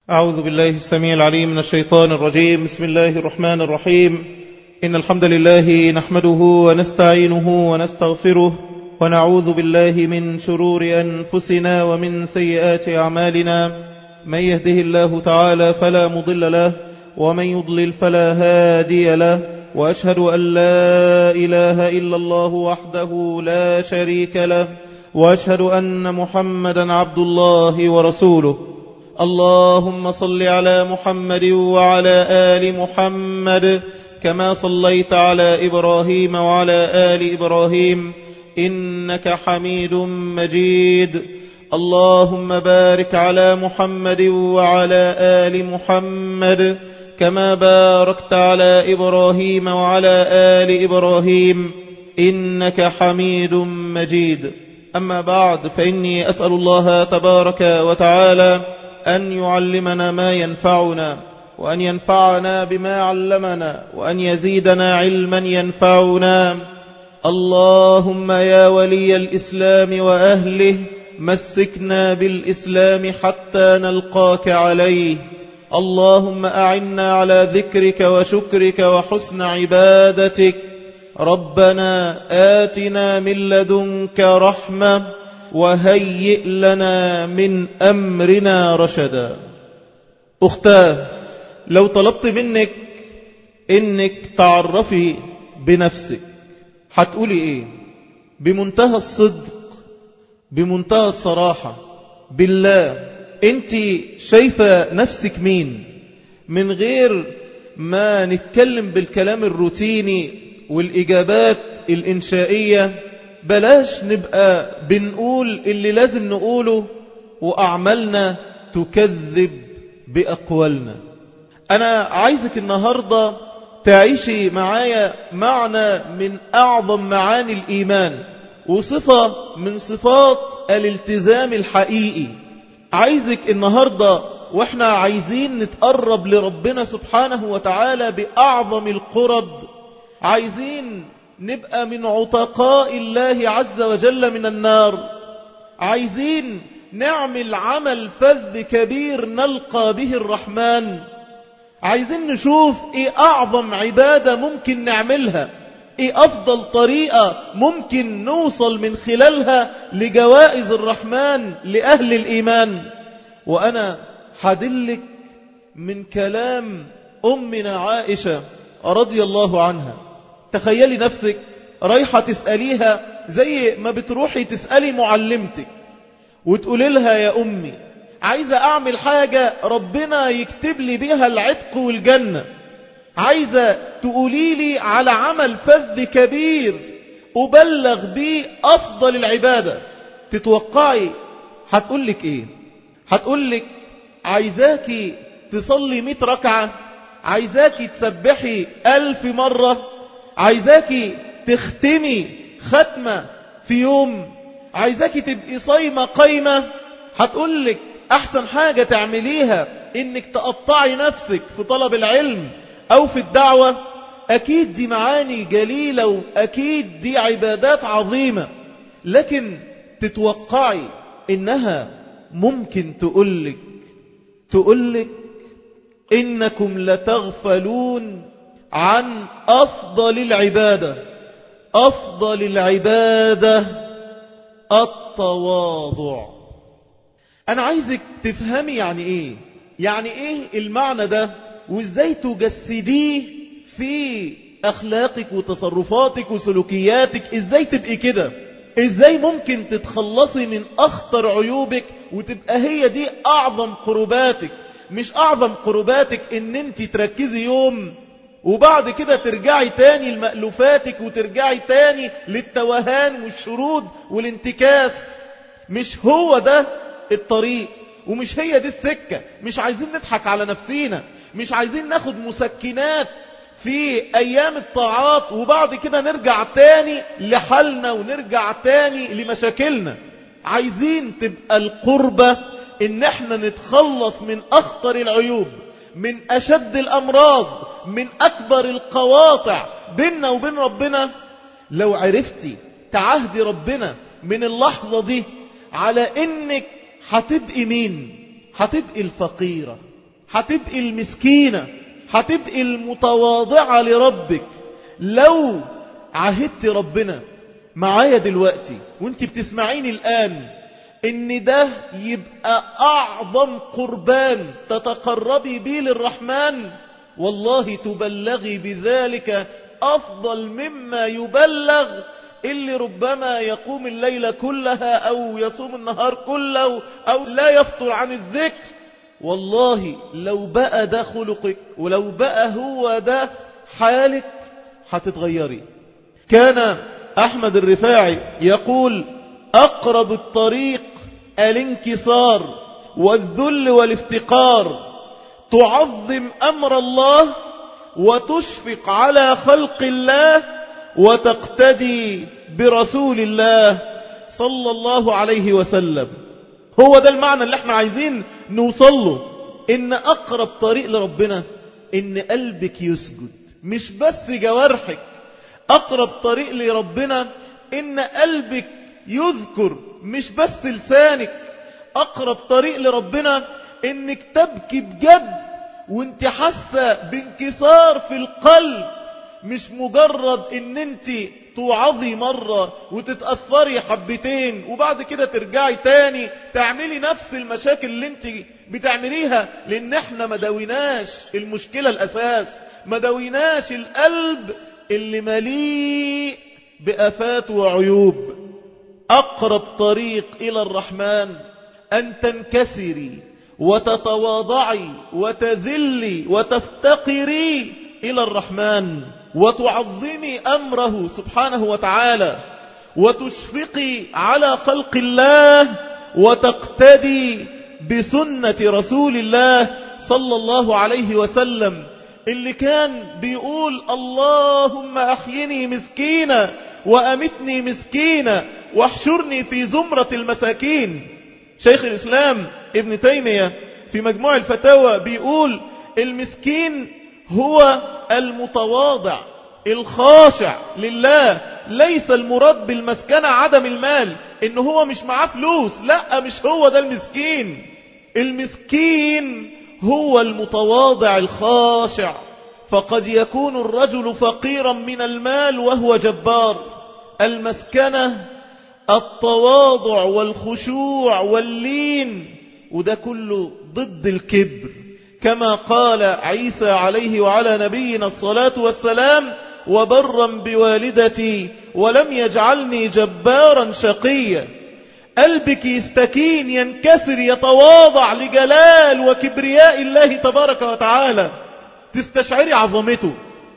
أعوذ بالله السميع العليم من الشيطان الرجيم. بسم الله الرحمن الرحيم. إن الحمد لله نحمده ونستعينه ونستغفره ونعوذ بالله من شرور أنفسنا ومن سيئات أعمالنا. من يهده الله تعالى فلا مضل له ومن يضلل فلا هادي له، وأشهد أن لا إله إلا الله وحده لا شريك له، وأشهد أن محمدا عبد الله ورسوله. اللهم صل على محمد وعلى آل محمد كما صليت على إبراهيم وعلى آل إبراهيم إنك حميد مجيد. اللهم بارك على محمد وعلى آل محمد كما باركت على إبراهيم وعلى آل إبراهيم إنك حميد مجيد. أما بعد، فإني أسأل الله تبارك وتعالى أن يعلمنا ما ينفعنا، وأن ينفعنا بما علمنا، وأن يزيدنا علما ينفعنا. اللهم يا ولي الإسلام وأهله، مسكنا بالإسلام حتى نلقاك عليه. اللهم أعنا على ذكرك وشكرك وحسن عبادتك. ربنا آتنا من لدنك رحمة وهيئ لنا من أمرنا رشدا. أختاه، لو طلبت منك إنك تعرفي بنفسك هتقولي إيه؟ بمنتهى الصدق، بمنتهى الصراحة، بالله أنت شايفة نفسك مين؟ من غير ما نتكلم بالكلام الروتيني والإجابات الإنشائية. بلاش نبقى بنقول اللي لازم نقوله وأعمالنا تكذب بأقوالنا. أنا عايزك النهاردة تعيشي معايا معنى من أعظم معاني الإيمان، وصفة من صفات الالتزام الحقيقي. عايزك النهاردة وإحنا عايزين نتقرب لربنا سبحانه وتعالى بأعظم القرب، عايزين نبقى من عتقاء الله عز وجل من النار، عايزين نعمل عمل فذ كبير نلقى به الرحمن، عايزين نشوف ايه اعظم عبادة ممكن نعملها، ايه افضل طريقة ممكن نوصل من خلالها لجوائز الرحمن لأهل الإيمان. وأنا حدلك من كلام أمنا عائشة رضي الله عنها. تخيلي نفسك رايحة تسأليها زي ما بتروحي تسألي معلمتك وتقولي لها يا أمي عايزة أعمل حاجة ربنا يكتب لي بيها العتق والجنة، عايزة تقولي لي على عمل فذ كبير أبلغ بيه أفضل العبادة. تتوقعي هتقولك إيه؟ هتقولك عايزاكي تصلي 100 ركعة، عايزاكي تسبحي 1000 مرة، عايزاكي تختمي ختمة في يوم، عايزاكي تبقي صايمة قايمة. هتقولك أحسن حاجة تعمليها إنك تقطعي نفسك في طلب العلم أو في الدعوة. أكيد دي معاني جليلة وأكيد دي عبادات عظيمة، لكن تتوقعي إنها ممكن تقولك إنكم لتغفلون عن أفضل العبادة. أفضل العبادة التواضع. أنا عايزك تفهمي يعني إيه المعنى ده، وإزاي تجسديه في أخلاقك وتصرفاتك وسلوكياتك. إزاي تبقي كده؟ إزاي ممكن تتخلصي من أخطر عيوبك وتبقى هي دي أعظم قرباتك؟ مش أعظم قرباتك إن أنت تركزي يوم وبعد كده ترجعي تاني لمألوفاتك وترجعي تاني للتوهان والشرود والانتكاس. مش هو ده الطريق ومش هي دي السكة. مش عايزين نضحك على نفسينا، مش عايزين ناخد مسكنات في أيام الطاعات وبعد كده نرجع تاني لحالنا ونرجع تاني لمشاكلنا. عايزين تبقى القربة إن احنا نتخلص من أخطر العيوب، من أشد الأمراض، من أكبر القواطع بيننا وبين ربنا. لو عرفتي تعهدي ربنا من اللحظة دي على إنك هتبقي مين؟ هتبقي الفقيرة هتبقي المسكينة، هتبقي المتواضعة لربك. لو عهدت ربنا معايا دلوقتي وانت بتسمعيني الآن ان ده يبقى اعظم قربان تتقربي بيه للرحمن، والله تبلغي بذلك افضل مما يبلغ اللي ربما يقوم الليلة كلها او يصوم النهار كله او لا يفطر عن الذكر. والله لو بقى ده خلقك ولو بقى هو ده حالك هتتغيري. كان أحمد الرفاعي يقول: أقرب الطريق الانكسار والذل والافتقار، تعظم أمر الله وتشفق على خلق الله وتقتدي برسول الله صلى الله عليه وسلم. هو ده المعنى اللي احنا عايزين نوصله، ان أقرب طريق لربنا ان قلبك يسجد مش بس جوارحك. أقرب طريق لربنا إن قلبك يذكر مش بس لسانك. أقرب طريق لربنا إنك تبكي بجد وانت حاسة بانكسار في القلب، مش مجرد إن انت توعظي مرة وتتأثري حبتين وبعد كده ترجعي تاني تعملي نفس المشاكل اللي انت بتعمليها، لأن احنا ما داويناش المشكلة الأساس، ما داويناش القلب اللي مليء بآفات وعيوب. أقرب طريق إلى الرحمن أن تنكسري وتتواضعي وتذلي وتفتقري إلى الرحمن وتعظمي أمره سبحانه وتعالى وتشفقي على خلق الله وتقتدي بسنة رسول الله صلى الله عليه وسلم، اللي كان بيقول: اللهم أحيني مسكينة وأمتني مسكينة واحشرني في زمرة المساكين. شيخ الإسلام ابن تيمية في مجموع الفتاوى بيقول: المسكين هو المتواضع الخاشع لله. ليس المراد بالمسكنة عدم المال، إنه هو مش معاه فلوس، لا، مش هو ده المسكين. المسكين هو المتواضع الخاشع. فقد يكون الرجل فقيرا من المال وهو جبار. المسكنة التواضع والخشوع واللين، وده كله ضد الكبر، كما قال عيسى عليه وعلى نبينا الصلاة والسلام: وبرا بوالدتي ولم يجعلني جبارا شقيا. قلبك يستكين، ينكسر، يتواضع لجلال وكبرياء الله تبارك وتعالى، تستشعري عظمته،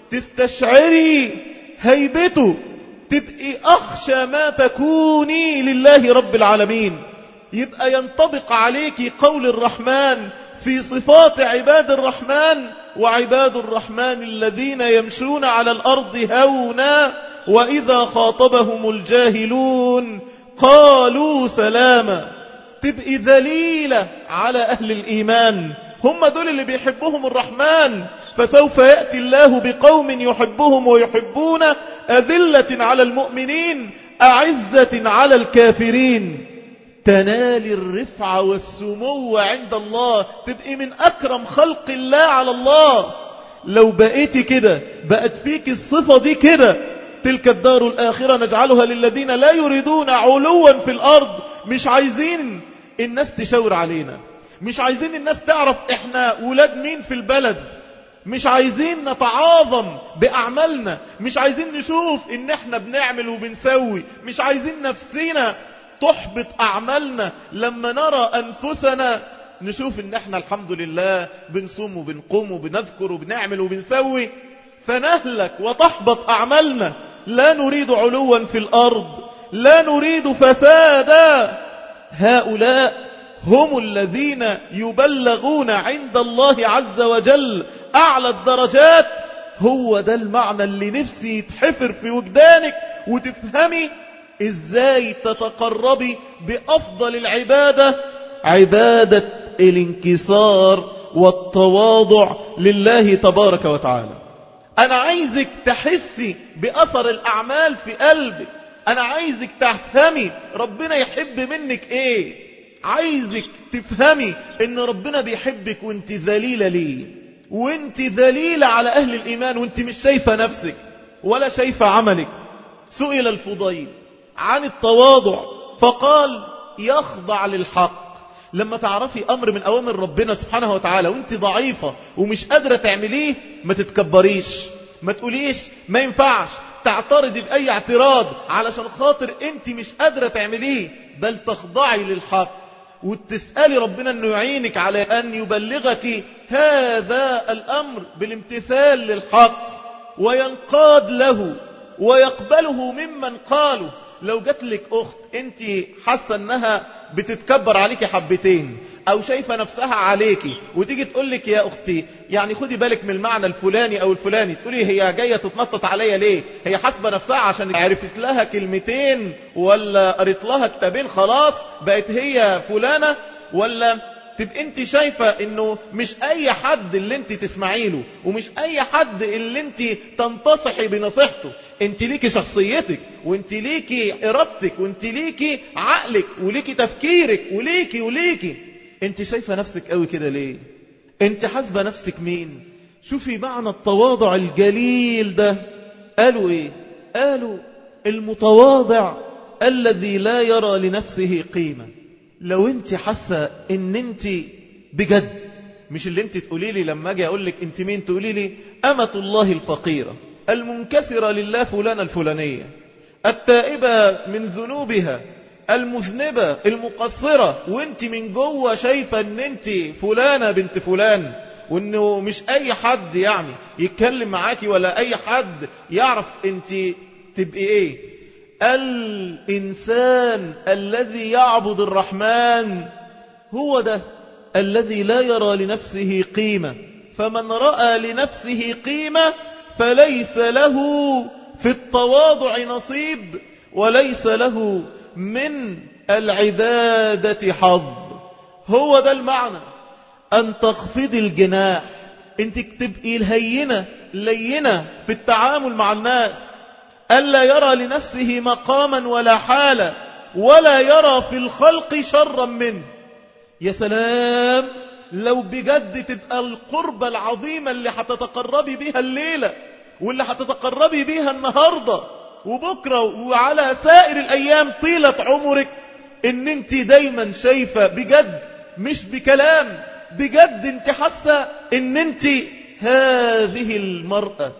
تستشعري هيبته، تبقي أخشى ما تكوني لله رب العالمين. يبقى ينطبق عليك قول الرحمن في صفات عباد الرحمن: وعباد الرحمن الذين يمشون على الأرض هونا وإذا خاطبهم الجاهلون قالوا سلاما. تبقي ذليلة على أهل الإيمان، هم دول اللي بيحبهم الرحمن. فسوف يأتي الله بقوم يحبهم ويحبون أذلة على المؤمنين أعزة على الكافرين. تنال الرفعة والسمو عند الله، تبقي من أكرم خلق الله على الله. لو بقيتي كده، بقت فيك الصفة دي كده: تلك الدار الآخرة نجعلها للذين لا يريدون علوا في الأرض. مش عايزين الناس تشاور علينا، مش عايزين الناس تعرف احنا ولاد مين في البلد، مش عايزين نتعاظم بأعمالنا، مش عايزين نشوف ان احنا بنعمل وبنسوي، مش عايزين نفسنا تحبط أعمالنا لما نرى أنفسنا نشوف ان احنا الحمد لله بنصوم وبنقوم وبنذكر وبنعمل وبنسوي، فنهلك وتحبط أعمالنا. لا نريد علوا في الأرض، لا نريد فسادا. هؤلاء هم الذين يبلغون عند الله عز وجل أعلى الدرجات. هو ده المعنى اللي نفسي يتحفر في وجدانك وتفهمي إزاي تتقربي بأفضل العبادة، عبادة الانكسار والتواضع لله تبارك وتعالى. أنا عايزك تحسي بأثر الأعمال في قلبك. أنا عايزك تفهمي ربنا يحب منك إيه. عايزك تفهمي ان ربنا بيحبك وانت ذليلة ليه، وانت ذليلة على اهل الايمان، وانت مش شايفة نفسك ولا شايفة عملك. سئل الفضيل عن التواضع فقال يخضع للحق. لما تعرفي أمر من أوامر ربنا سبحانه وتعالى وانت ضعيفة ومش قادرة تعمليه، ما تتكبريش، ما تقوليش ما ينفعش، تعترضي بأي اعتراض علشان خاطر انت مش قادرة تعمليه، بل تخضعي للحق وتسألي ربنا أنه يعينك على أن يبلغك هذا الأمر بالامتثال للحق وينقاد له ويقبله ممن قاله. لو جات لك أخت انت حاسة أنها بتتكبر عليك حبتين أو شايفة نفسها عليكي، وتيجي تقول لك يا أختي يعني خدي بالك من المعنى الفلاني أو الفلاني، تقولي هي جاية تتنطط عليا ليه؟ هي حاسبة نفسها عشان عرفت لها كلمتين ولا قريت لها كتابين خلاص بقت هي فلانة؟ ولا تبقى انت شايفة انه مش اي حد اللي انت تسمعي له ومش اي حد اللي انت تنتصحي بنصيحته، انت ليكي شخصيتك وانت ليكي ارادتك وانت ليكي عقلك وليكي تفكيرك وليكي. انت شايفة نفسك قوي كده ليه؟ انت حاسبة نفسك مين؟ شوفي معنى التواضع الجليل ده. قالوا ايه؟ قالوا المتواضع الذي لا يرى لنفسه قيمة. لو انت حاسة ان انت بجد، مش اللي انت تقولي لي لما اجي اقول لك انت مين تقولي لي أمة الله الفقيرة المنكسرة لله فلانة الفلانية التائبة من ذنوبها المذنبة المقصرة، وانت من جوه شايفة ان انت فلانة بنت فلان، وانه مش اي حد يعني يتكلم معاكي ولا اي حد يعرف انت تبقي ايه. الإنسان الذي يعبد الرحمن هو ده الذي لا يرى لنفسه قيمة، فمن رأى لنفسه قيمة فليس له في التواضع نصيب وليس له من العبادة حظ. هو ده المعنى، أن تخفض الجناح، انت تبقي الهينة لينة في التعامل مع الناس، ألا يرى لنفسه مقاما ولا حالة ولا يرى في الخلق شرا منه. يا سلام لو بجد تبقى القربة العظيمة اللي هتتقربي بيها الليلة واللي هتتقربي بيها النهاردة وبكرة وعلى سائر الأيام طيلة عمرك، ان انت دايما شايفة بجد مش بكلام، بجد انت حاسة ان انت هذه المرأة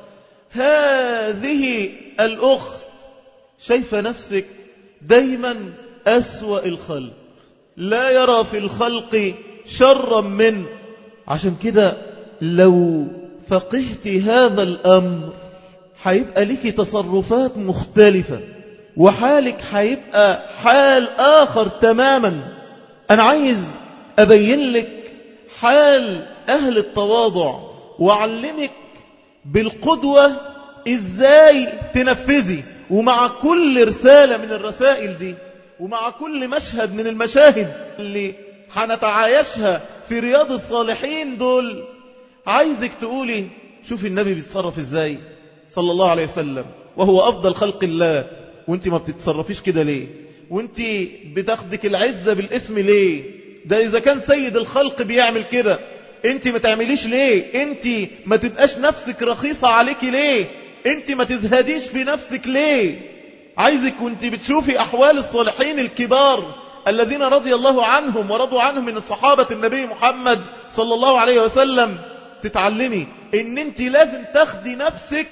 هذه الأخت شايفة نفسك دايما أسوأ الخلق، لا يرى في الخلق شرا منه. عشان كده لو فقهت هذا الأمر هيبقى لك تصرفات مختلفة وحالك هيبقى حال آخر تماما. أنا عايز أبين لك حال أهل التواضع وأعلمك بالقدوة إزاي تنفذي، ومع كل رسالة من الرسائل دي ومع كل مشهد من المشاهد اللي هنتعايشها في رياض الصالحين دول، عايزك تقولي شوفي النبي بيتصرف إزاي صلى الله عليه وسلم وهو أفضل خلق الله، وانت ما بتتصرفيش كده ليه؟ وانت بتاخدك العزة بالاسم ليه؟ ده إذا كان سيد الخلق بيعمل كده انت ما تعمليش ليه؟ انت ما تبقاش نفسك رخيصة عليك ليه؟ انت ما تزهديش في نفسك ليه؟ عايزك وانت بتشوفي أحوال الصالحين الكبار الذين رضي الله عنهم ورضوا عنهم من الصحابة النبي محمد صلى الله عليه وسلم تتعلمي ان انت لازم تاخدي نفسك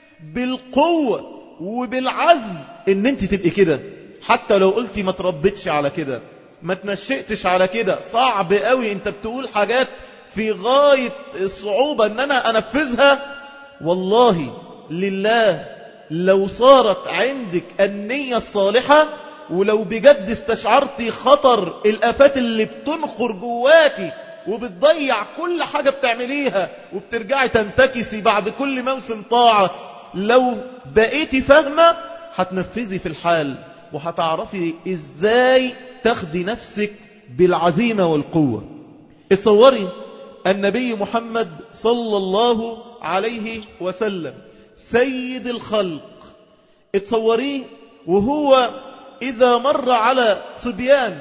بالقوة وبالعزم ان انت تبقي كده، حتى لو قلتي ما تربتش على كده ما تنشئتش على كده، صعب قوي انت بتقول حاجات في غاية الصعوبة ان انا انفذها. والله لله لو صارت عندك النية الصالحة ولو بجد استشعرتي خطر الآفات اللي بتنخر جواكي وبتضيع كل حاجة بتعمليها وبترجعي تنتكسي بعد كل موسم طاعة، لو بقيتي فاهمة هتنفذي في الحال وهتعرفي ازاي تاخدي نفسك بالعزيمة والقوة. اتصوري النبي محمد صلى الله عليه وسلم سيد الخلق، اتصوريه وهو إذا مر على صبيان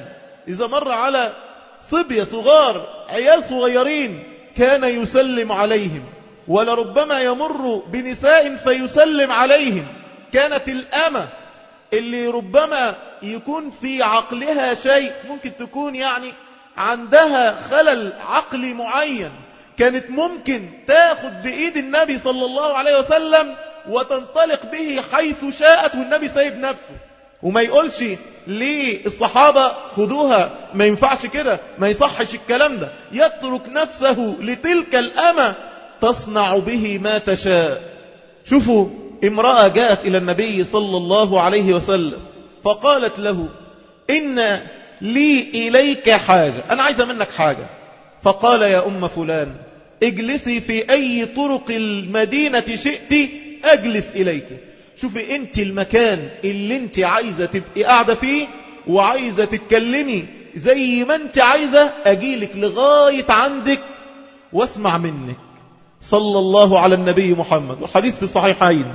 إذا مر على صبية صغار عيال صغيرين كان يسلم عليهم، ولربما يمر بنساء فيسلم عليهم. كانت الأمة اللي ربما يكون في عقلها شيء، ممكن تكون يعني عندها خلل عقلي معين، كانت ممكن تاخد بإيد النبي صلى الله عليه وسلم وتنطلق به حيث شاءت، والنبي سايب نفسه وما يقولش للصحابة خدوها، ما ينفعش كده، ما يصحش الكلام ده، يترك نفسه لتلك الأمة تصنع به ما تشاء. شوفوا امرأة جاءت إلى النبي صلى الله عليه وسلم فقالت له إن لي إليك حاجة، أنا عايزة منك حاجة. فقال يا أم فلان اجلسي في أي طرق المدينة شئت أجلس إليك. شوفي أنت المكان اللي أنت عايزة تبقي قاعدة فيه وعايزة تتكلمي زي ما أنت عايزة، أجيلك لغاية عندك واسمع منك. صلى الله على النبي محمد. والحديث في الصحيحين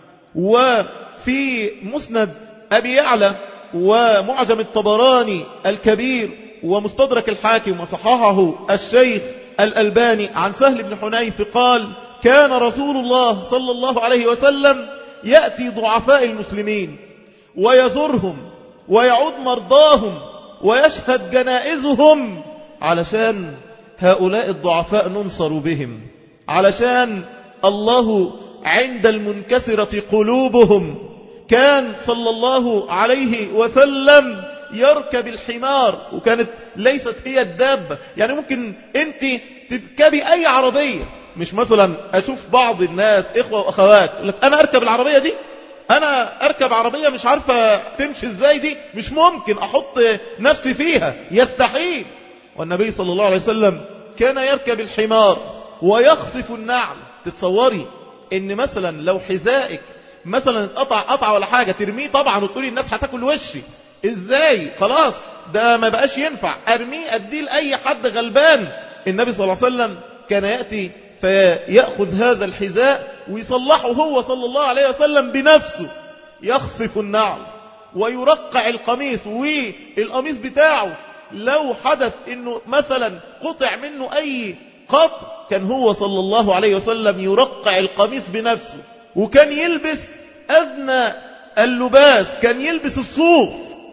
وفي مسند أبي يعلى ومعجم الطبراني الكبير ومستدرك الحاكم وصححه الشيخ الألباني عن سهل بن حنيف قال كان رسول الله صلى الله عليه وسلم يأتي ضعفاء المسلمين ويزورهم ويعود مرضاهم ويشهد جنائزهم، علشان هؤلاء الضعفاء ننصر بهم، علشان الله عند المنكسرة قلوبهم. كان صلى الله عليه وسلم يركب الحمار، وكانت ليست هي الدابة، يعني ممكن انت تركبي اي عربية، مش مثلا اشوف بعض الناس اخوة واخوات لك انا اركب العربية دي، انا اركب عربية مش عارفة تمشي ازاي دي، مش ممكن احط نفسي فيها، يستحيل. والنبي صلى الله عليه وسلم كان يركب الحمار ويخصف النعل. تتصوري ان مثلا لو حذائك مثلا قطع ولا حاجة ترميه طبعا وتقولي الناس هتاكل وشي، ازاي؟ خلاص ده ما بقاش ينفع، ارميه اديه لأي حد غلبان. النبي صلى الله عليه وسلم كان يأتي فيأخذ هذا الحذاء ويصلحه هو صلى الله عليه وسلم بنفسه، يخصف النعل ويرقع القميص، والقميص بتاعه لو حدث انه مثلا قطع منه اي قطع كان هو صلى الله عليه وسلم يرقع القميص بنفسه. وكان يلبس أدنى اللباس، كان يلبس الصوف،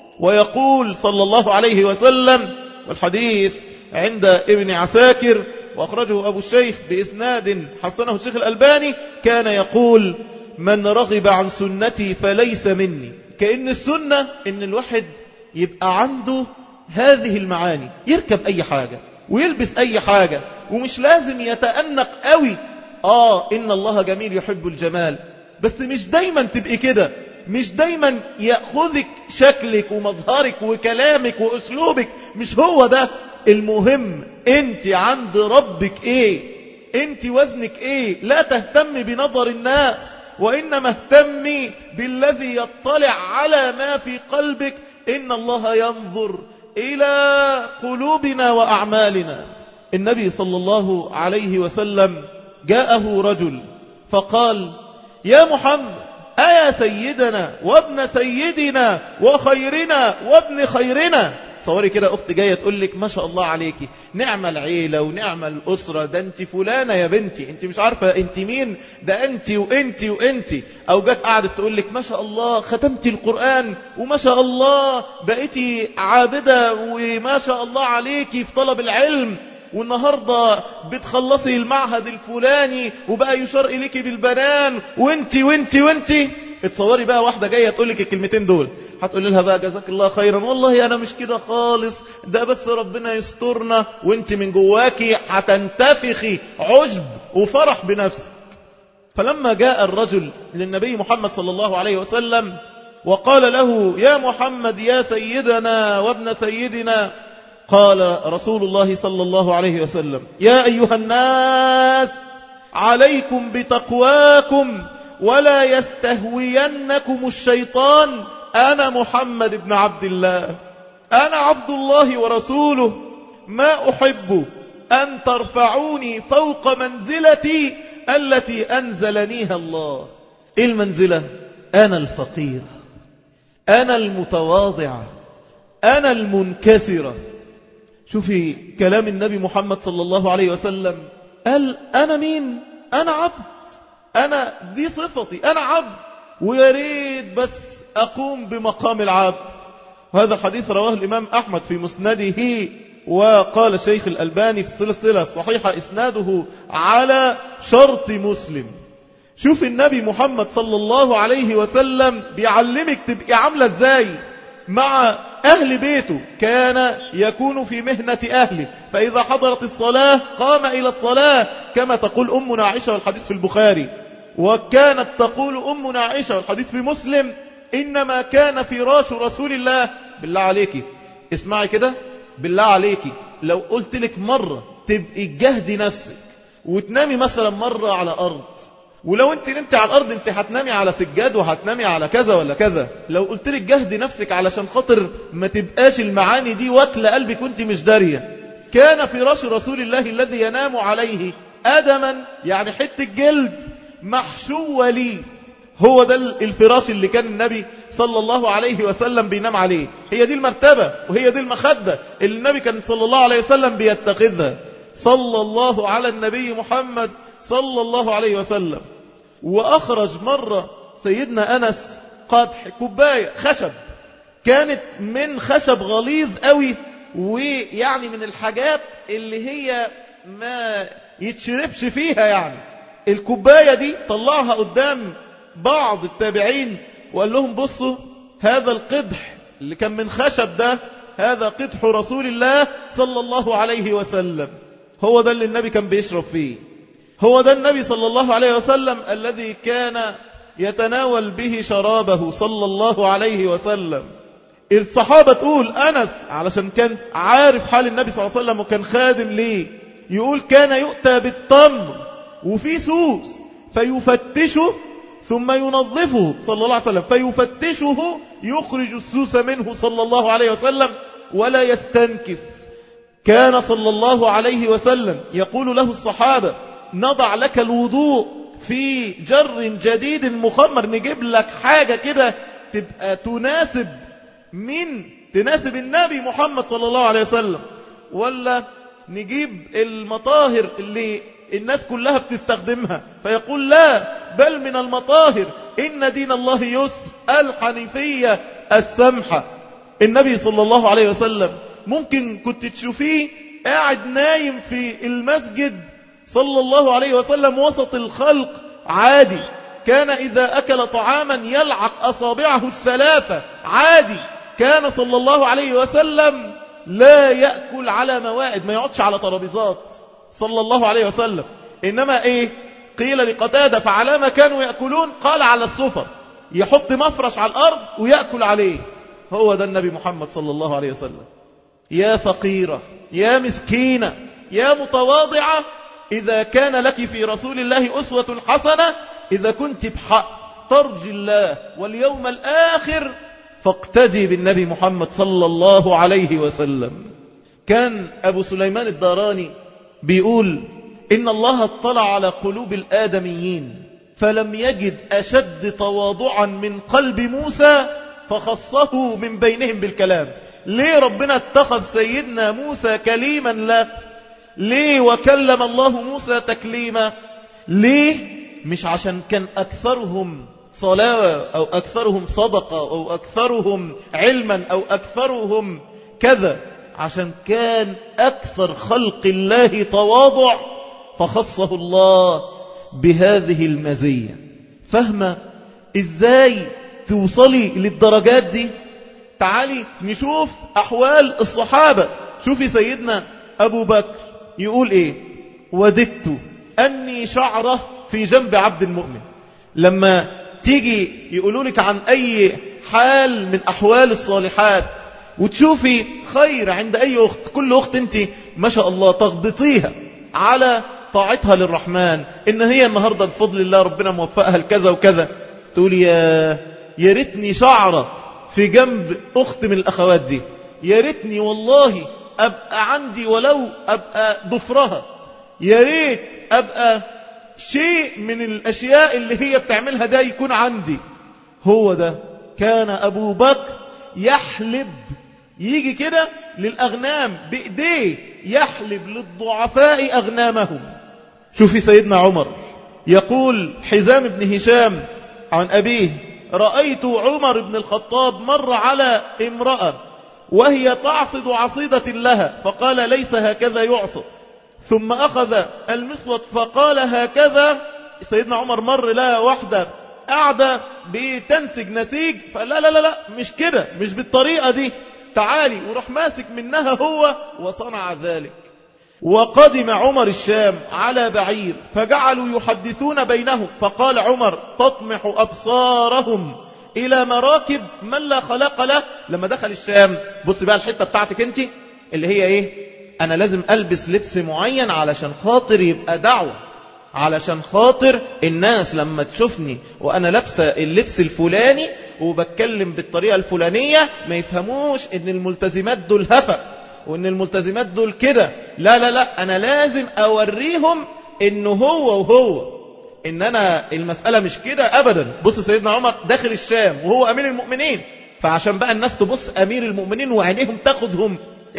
ويقول صلى الله عليه وسلم، والحديث عند ابن عساكر وأخرجه أبو الشيخ بإسناد حسنه الشيخ الألباني، كان يقول من رغب عن سنتي فليس مني. كأن السنة إن الواحد يبقى عنده هذه المعاني، يركب أي حاجة ويلبس أي حاجة، ومش لازم يتأنق قوي. إن الله جميل يحب الجمال، بس مش دايما تبقي كده، مش دايما يأخذك شكلك ومظهرك وكلامك وأسلوبك، مش هو ده المهم. انت عند ربك ايه؟ انت وزنك ايه؟ لا تهتمي بنظر الناس، وإنما اهتمي بالذي يطلع على ما في قلبك. إن الله ينظر إلى قلوبنا وأعمالنا. النبي صلى الله عليه وسلم جاءه رجل فقال يا محمد أيا سيدنا وابن سيدنا وخيرنا وابن خيرنا. صوري كده أخت جاية تقول لك ما شاء الله عليكي، نعم العيلة ونعم الأسرة، ده أنت فلانة يا بنتي، أنت مش عارفة أنت مين، ده أنت وأنت وأنت. أو جات قاعدة تقول لك ما شاء الله ختمتي القرآن، وما شاء الله بقيتي عابدة، وما شاء الله عليكي في طلب العلم، والنهاردة بتخلصي المعهد الفلاني وبقى يشار إليك بالبنان، وانتي وانتي وانتي. اتصوري بقى واحدة جاية تقول لك الكلمتين دول، هتقول لها بقى جزاك الله خيرا، والله أنا مش كده خالص، ده بس ربنا يسترنا، وانت من جواكي هتنتفخي عجب وفرح بنفسك. فلما جاء الرجل للنبي محمد صلى الله عليه وسلم وقال له يا محمد يا سيدنا وابن سيدنا، قال رسول الله صلى الله عليه وسلم يا أيها الناس عليكم بتقواكم ولا يستهوينكم الشيطان، أنا محمد بن عبد الله، أنا عبد الله ورسوله، ما أحب أن ترفعوني فوق منزلتي التي أنزلنيها الله. المنزلة أنا الفقير، أنا المتواضع، أنا المنكسرة. شوفي كلام النبي محمد صلى الله عليه وسلم، قال أنا مين؟ أنا عبد، أنا دي صفتي، أنا عبد، ويا ريت بس أقوم بمقام العبد. وهذا الحديث رواه الإمام أحمد في مسنده، وقال الشيخ الألباني في السلسلة الصحيحة إسناده على شرط مسلم. شوف النبي محمد صلى الله عليه وسلم بيعلمك تبقى عاملة ازاي مع أهل بيته. كان يكون في مهنة أهله، فإذا حضرت الصلاة قام إلى الصلاة، كما تقول أمنا عائشة والحديث في البخاري. وكانت تقول أمنا عائشة والحديث في مسلم: إنما كان فراش رسول الله. بالله عليك اسمعي كده، بالله عليك لو قلت لك مرة تبقي جهدي نفسك وتنامي مثلا مرة على أرض، ولو انت نمتي على الأرض انت هتنامي على سجاد وهتنامي على كذا ولا كذا. لو قلت لك جهدي نفسك علشان خاطر ما تبقاش المعاني دي واكلة قلبك وانت مش دارية. كان فراش رسول الله الذي ينام عليه آدما، يعني حتة جلد محشوة لي. هو ده الفراش اللي كان النبي صلى الله عليه وسلم بينام عليه. هي دي المرتبة وهي دي المخدة اللي النبي كان صلى الله عليه وسلم بيتخذها. صلى الله على النبي محمد صلى الله عليه وسلم. وأخرج مرة سيدنا أنس قدح، كوباية خشب، كانت من خشب غليظ قوي، ويعني من الحاجات اللي هي ما يتشربش فيها. يعني الكوباية دي طلعها قدام بعض التابعين وقال لهم: بصوا هذا القدح اللي كان من خشب ده، هذا قدح رسول الله صلى الله عليه وسلم. هو ده اللي النبي كان بيشرب فيه، هو ده النبي صلى الله عليه وسلم الذي كان يتناول به شرابه صلى الله عليه وسلم. الصحابة تقول أنس علشان كان عارف حال النبي صلى الله عليه وسلم وكان خادم ليه، يقول: كان يؤتى بالتمر وفي سوس فيفتشه ثم ينظفه صلى الله عليه وسلم، فيفتشه يخرج السوس منه صلى الله عليه وسلم ولا يستنكف. كان صلى الله عليه وسلم يقول له الصحابة: نضع لك الوضوء في جر جديد مخمر، نجيب لك حاجة كده تبقى تناسب تناسب النبي محمد صلى الله عليه وسلم، ولا نجيب المطاهر اللي الناس كلها بتستخدمها؟ فيقول: لا، بل من المطاهر، إن دين الله يسر، الحنيفية السمحة. النبي صلى الله عليه وسلم ممكن كنت تشوفيه قاعد نايم في المسجد صلى الله عليه وسلم وسط الخلق عادي. كان إذا أكل طعاما يلعق أصابعه الثلاثة عادي. كان صلى الله عليه وسلم لا يأكل على موائد، ما يقعدش على ترابيزات صلى الله عليه وسلم. إنما قيل لقتادة: فعلى ما كانوا يأكلون؟ قال: على السفر، يحط مفرش على الأرض ويأكل عليه. هو ده النبي محمد صلى الله عليه وسلم. يا فقيرة، يا مسكينة، يا متواضعة، إذا كان لك في رسول الله أسوة حسنة، إذا كنت بحق ترجي الله واليوم الآخر، فاقتدي بالنبي محمد صلى الله عليه وسلم. كان أبو سليمان الداراني بيقول: إن الله اطلع على قلوب الآدميين فلم يجد أشد تواضعا من قلب موسى فخصه من بينهم بالكلام. ليه ربنا اتخذ سيدنا موسى كليما له؟ ليه وكلم الله موسى تكليما؟ ليه؟ مش عشان كان أكثرهم صلاة أو أكثرهم صدقة أو أكثرهم علما أو أكثرهم كذا، عشان كان أكثر خلق الله تواضع فخصه الله بهذه المزية. فاهمة إزاي توصلي للدرجات دي؟ تعالي نشوف أحوال الصحابة. شوفي سيدنا أبو بكر يقول: وددت أني شعرة في جنب عبد المؤمن. لما تيجي يقولوا لك عن أي حال من أحوال الصالحات وتشوفي خير عند أي أخت، كل أخت أنت ما شاء الله تغبطيها على طاعتها للرحمن، إن هي النهاردة بفضل الله ربنا موفقها لكذا وكذا، تقولي: يا ريتني شعرة في جنب أخت من الأخوات دي، يا ريتني والله أبقى عندي ولو أبقى ضفرها، يا ريت أبقى شيء من الأشياء اللي هي بتعملها ده يكون عندي. هو ده كان أبو بكر يحلب يجي كده للأغنام بإيديه يحلب للضعفاء أغنامهم. شوفي سيدنا عمر يقول حزام بن هشام عن أبيه: رأيت عمر بن الخطاب مر على امرأة وهي تعصد عصيدة لها فقال: ليس هكذا يعصد. ثم أخذ المسود فقال: هكذا. سيدنا عمر مر لها واحدة قاعدة بتنسج نسيج، فقال: لا لا لا مش كده، مش بالطريقة دي، تعالي. وراح ماسك منها هو وصنع ذلك. وقدم عمر الشام على بعير فجعلوا يحدثون بينهم، فقال عمر: تطمح أبصارهم إلى مراكب من لا خلاق له. لما دخل الشام، بص بقى الحتة بتاعتك انت اللي هي ايه؟ انا لازم البس لبس معين علشان خاطر يبقى دعوة، علشان خاطر الناس لما تشوفني وانا لابسه اللبس الفلاني وبتكلم بالطريقة الفلانية ما يفهموش ان الملتزمات دول هفا وان الملتزمات دول كده. لا لا لا، انا لازم اوريهم انه هو ان انا المسألة مش كده ابدا. بص سيدنا عمر داخل الشام وهو امير المؤمنين، فعشان بقى الناس تبص امير المؤمنين وعينيهم تاخدهم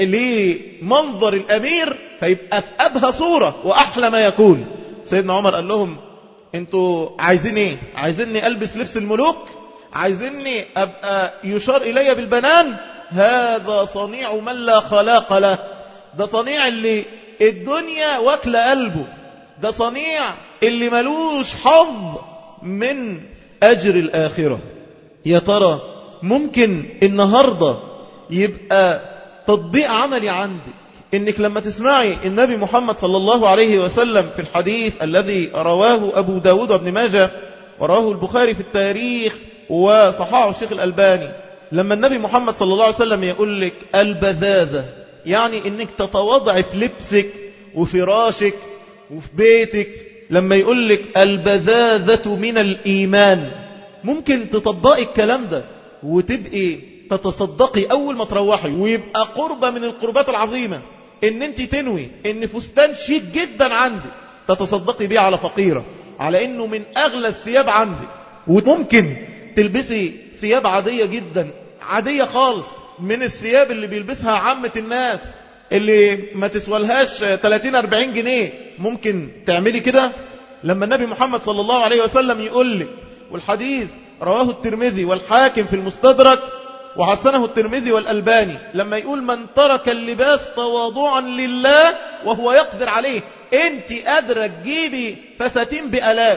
لمنظر الامير، فيبقى في ابهى صورة واحلى ما يكون. سيدنا عمر قال لهم: انتوا عايزين ايه؟ عايزيني البس لبس الملوك؟ عايزيني ابقى يشار الي بالبنان؟ هذا صنيع من لا خلاق له، ده صنيع اللي الدنيا واكل قلبه، ده صنيع اللي ملوش حظ من أجر الآخرة. يا ترى ممكن النهاردة يبقى تطبيق عملي عندك إنك لما تسمعي النبي محمد صلى الله عليه وسلم في الحديث الذي رواه أبو داود وابن ماجه ورواه البخاري في التاريخ وصححه الشيخ الألباني، لما النبي محمد صلى الله عليه وسلم يقول لك البذاذة، يعني إنك تتواضع في لبسك وفراشك وفي بيتك. لما يقول لك البذاذة من الإيمان، ممكن تطبقي الكلام ده وتبقي تتصدقي أول ما تروحي، ويبقى قربة من القربات العظيمة إن أنت تنوي إن فستان شيك جدا عندك تتصدقي بيه على فقيرة، على إنه من أغلى الثياب عندك. وممكن تلبسي ثياب عادية جدا، عادية خالص، من الثياب اللي بيلبسها عامة الناس اللي ما تسوالهاش 30-40 جنيه. ممكن تعملي كده. لما النبي محمد صلى الله عليه وسلم يقول لك، والحديث رواه الترمذي والحاكم في المستدرك وحسنه الترمذي والألباني، لما يقول: من ترك اللباس تواضعا لله وهو يقدر عليه. انت قادرة تجيبي فساتين بألاف،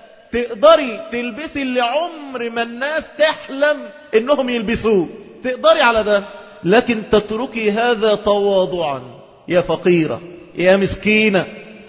تقدري تلبسي اللي عمر ما الناس تحلم انهم يلبسوه، تقدري على ده، لكن تتركي هذا تواضعا. يا فقيرة يا مسكينة،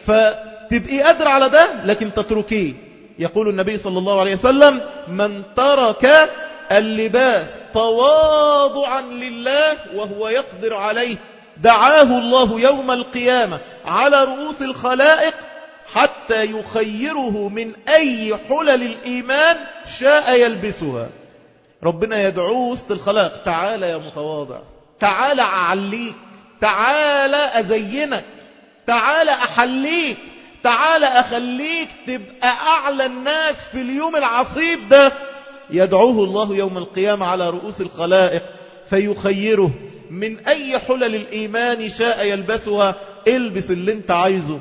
فتبقي قادرة على ده لكن تتركيه. يقول النبي صلى الله عليه وسلم: من ترك اللباس تواضعا لله وهو يقدر عليه دعاه الله يوم القيامة على رؤوس الخلائق حتى يخيره من أي حلل الإيمان شاء يلبسها. ربنا يدعوه وسط الخلائق: تعالى يا متواضع، تعالى أعليك، تعالى أزينك، تعالى أحليك، تعالى أخليك تبقى أعلى الناس في اليوم العصيب ده. يدعوه الله يوم القيامة على رؤوس الخلائق فيخيره من أي حلل الإيمان شاء يلبسها. البس اللي انت عايزه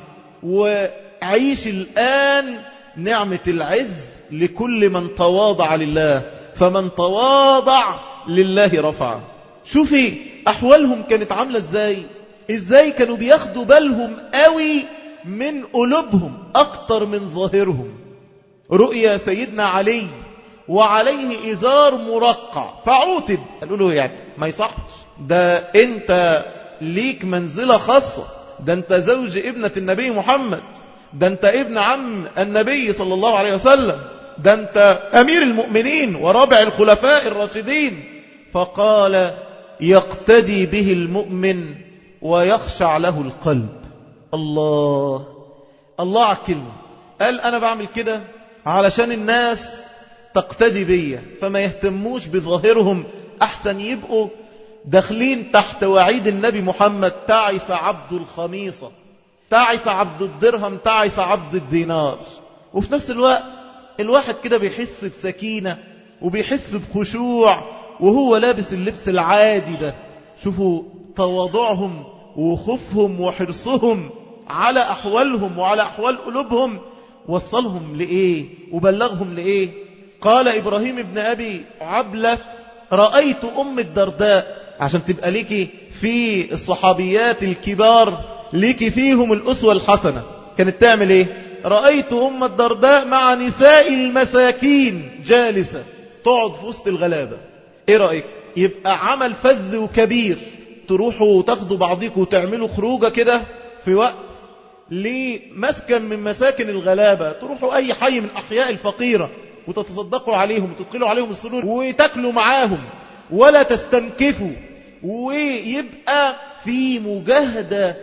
وعيش الآن نعمة العز لكل من تواضع لله، فمن تواضع لله رفعه. شوفي أحوالهم كانت عاملة إزاي كانوا بياخدوا بالهم قوي من قلوبهم أكتر من ظاهرهم. رؤيا سيدنا علي وعليه إزار مرقع فعوتب، قالوا له يعني ما يصحش، ده أنت ليك منزلة خاصة، ده أنت زوج ابنة النبي محمد، ده أنت ابن عم النبي صلى الله عليه وسلم، ده أنت أمير المؤمنين ورابع الخلفاء الراشدين. فقال: يقتدي به المؤمن ويخشع له القلب. الله على الكلمة. قال: أنا بعمل كده علشان الناس تقتدي بيا، فما يهتموش بظاهرهم، أحسن يبقوا داخلين تحت وعيد النبي محمد: تعس عبد الخميصة، تعس عبد الدرهم، تعس عبد الدينار. وفي نفس الوقت الواحد كده بيحس بسكينة وبيحس بخشوع وهو لابس اللبس العادي ده، شوفوا تواضعهم وخوفهم وحرصهم على أحوالهم وعلى أحوال قلوبهم، وصلهم لإيه وبلغهم لإيه. قال إبراهيم ابن أبي عبلة: رأيت أم الدرداء، عشان تبقى ليكي في الصحابيات الكبار ليكي فيهم الأسوة الحسنة، كانت تعمل إيه؟ رأيت أم الدرداء مع نساء المساكين جالسة، تقعد في وسط الغلابة. إيه رأيك؟ يبقى عمل فذ وكبير، تروحوا وتاخدوا بعضيكم وتعملوا خروجة كده في وقت لمسكن من مساكن الغلابة، تروحوا أي حي من أحياء الفقيرة وتتصدقوا عليهم وتدخلوا عليهم السرور وتاكلوا معاهم ولا تستنكفوا، ويبقى في مجاهدة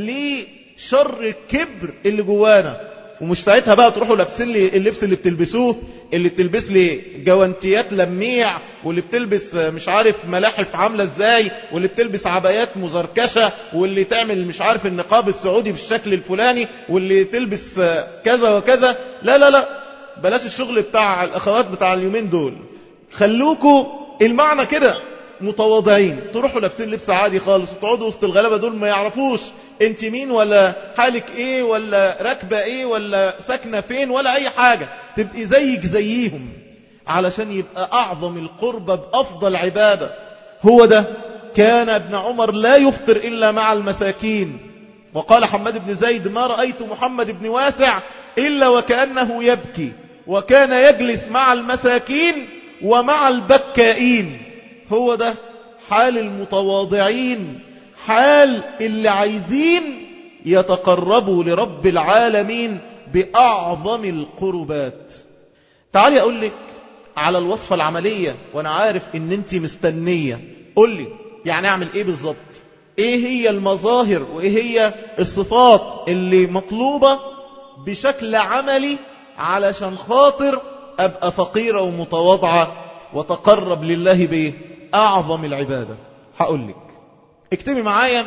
لشر الكبر اللي جوانا. ومش ساعتها بقى تروحوا لابسين لي اللبس اللي بتلبسوه، اللي بتلبس لي جوانتيات لميع، واللي بتلبس مش عارف ملاحف عاملة ازاي، واللي بتلبس عبايات مزركشة، واللي تعمل مش عارف النقاب السعودي بالشكل الفلاني، واللي تلبس كذا وكذا. لا لا لا، بلاش الشغل بتاع الأخوات بتاع اليومين دول. خلوكوا المعنى كده متواضعين، تروحوا لابسين لبس عادي خالص وتقعدوا وسط الغلابة دول ما يعرفوش انت مين ولا حالك ايه ولا راكبة ايه ولا ساكنة فين ولا اي حاجة، تبقي زيك زيهم علشان يبقى اعظم القربة بافضل عبادة. هو ده كان ابن عمر لا يفطر الا مع المساكين. وقال حماد بن زيد: ما رأيت محمد بن واسع الا وكأنه يبكي، وكان يجلس مع المساكين ومع البكائين. هو ده حال المتواضعين، حال اللي عايزين يتقربوا لرب العالمين بأعظم القربات. تعالي أقول لك على الوصفة العملية، وأنا عارف إن أنت مستنية. قول لي يعني أعمل إيه بالظبط؟ إيه هي المظاهر وإيه هي الصفات اللي مطلوبة بشكل عملي علشان خاطر أبقى فقيرة ومتواضعة وتقرب لله بأعظم العبادة؟ هقول لك، اكتبي معايا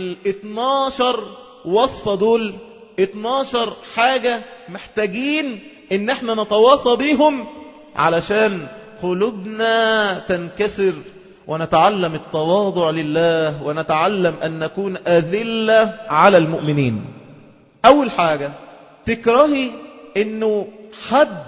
12 وصفة دول، 12 حاجة محتاجين ان احنا نتواصى بيهم علشان قلوبنا تنكسر ونتعلم التواضع لله ونتعلم ان نكون أذلة على المؤمنين. اول حاجة، تكرهي انه حد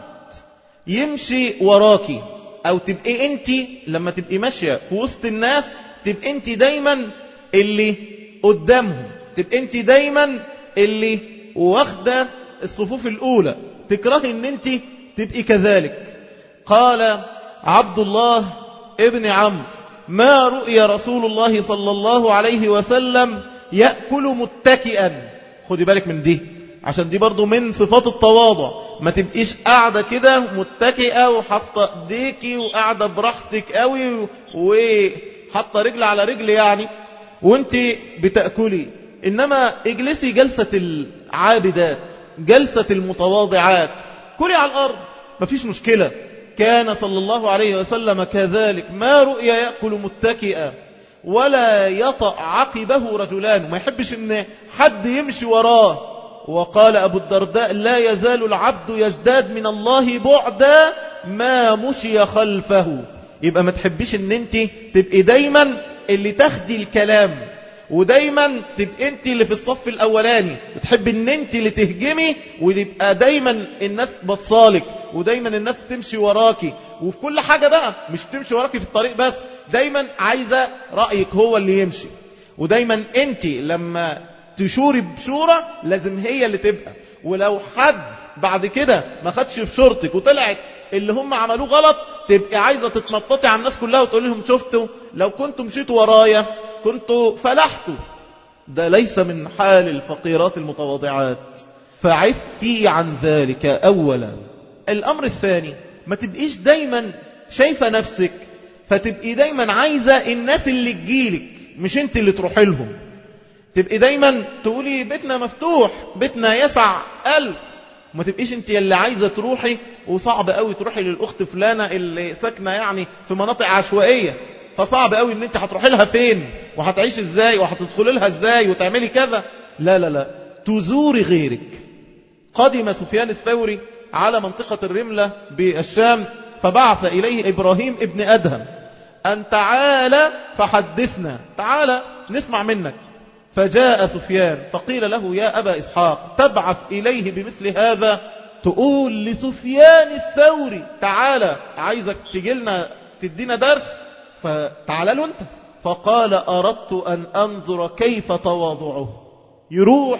يمشي وراكي، او تبقي انت لما تبقي ماشية في وسط الناس تبقى انت دايما اللي قدامهم، تبقى انت دايما اللي واخده الصفوف الاولى، تكرهي ان انت تبقي كذلك. قال عبد الله ابن عمرو: ما رؤي رسول الله صلى الله عليه وسلم يأكل متكئا. خدي بالك من دي، عشان دي برضو من صفات التواضع. ما تبقيش قاعدة كده متكئة وحاطة ايديكي وقاعدة براحتك قوي وحاطة رجل على رجل يعني وانت بتأكلي، انما اجلسي جلسة العابدات، جلسة المتواضعات، كلي على الارض مفيش مشكلة. كان صلى الله عليه وسلم كذلك، ما رؤي يأكل متكئا ولا يطأ عقبه رجلان، ما يحبش ان حد يمشي وراه. وقال أبو الدرداء: لا يزال العبد يزداد من الله بعدا ما مشي خلفه. يبقى ما تحبيش ان انت تبقي دايما اللي تاخدي الكلام، ودايما تبقى انت اللي في الصف الاولاني، بتحبي ان انت اللي تهجمي ويبقى دايما الناس بصالك ودايما الناس تمشي وراكي، وفي كل حاجة بقى مش تمشي وراكي في الطريق بس، دايما عايزة رأيك هو اللي يمشي، ودايما انت لما تشوري بشورة لازم هي اللي تبقى. ولو حد بعد كده ما خدش بشورتك وطلعت اللي هم عملوه غلط، تبقى عايزة تتنططي على الناس كلها وتقول لهم: شفتوا لو كنتم مشيتوا ورايا كنتوا فلحتوا. ده ليس من حال الفقيرات المتواضعات، فعفي عن ذلك أولا. الأمر الثاني، ما تبقيش دايما شايفة نفسك، فتبقي دايما عايزة الناس اللي تجيلك مش انت اللي تروحي لهم. تبقي دايما تقولي: بيتنا مفتوح، بيتنا يسع قلب. ما تبقيش انت اللي عايزة تروحي، وصعب قوي تروحي للأخت فلانة اللي ساكنة يعني في مناطق عشوائية، فصعب قوي ان انت هتروحي لها فين وهتعيش ازاي وهتدخلي لها ازاي وتعملي كذا. لا لا لا، تزوري غيرك. قدم سفيان الثوري على منطقة الرملة بالشام، فبعث إليه إبراهيم ابن أدهم أن تعالى فحدثنا، تعالى نسمع منك. فجاء سفيان فقيل له يا أبا إسحاق تبعث إليه بمثل هذا؟ تقول لسفيان الثوري تعالى عايزك تجيلنا تدينا درس، فتعالى له أنت. فقال أردت أن أنظر كيف تواضعه، يروح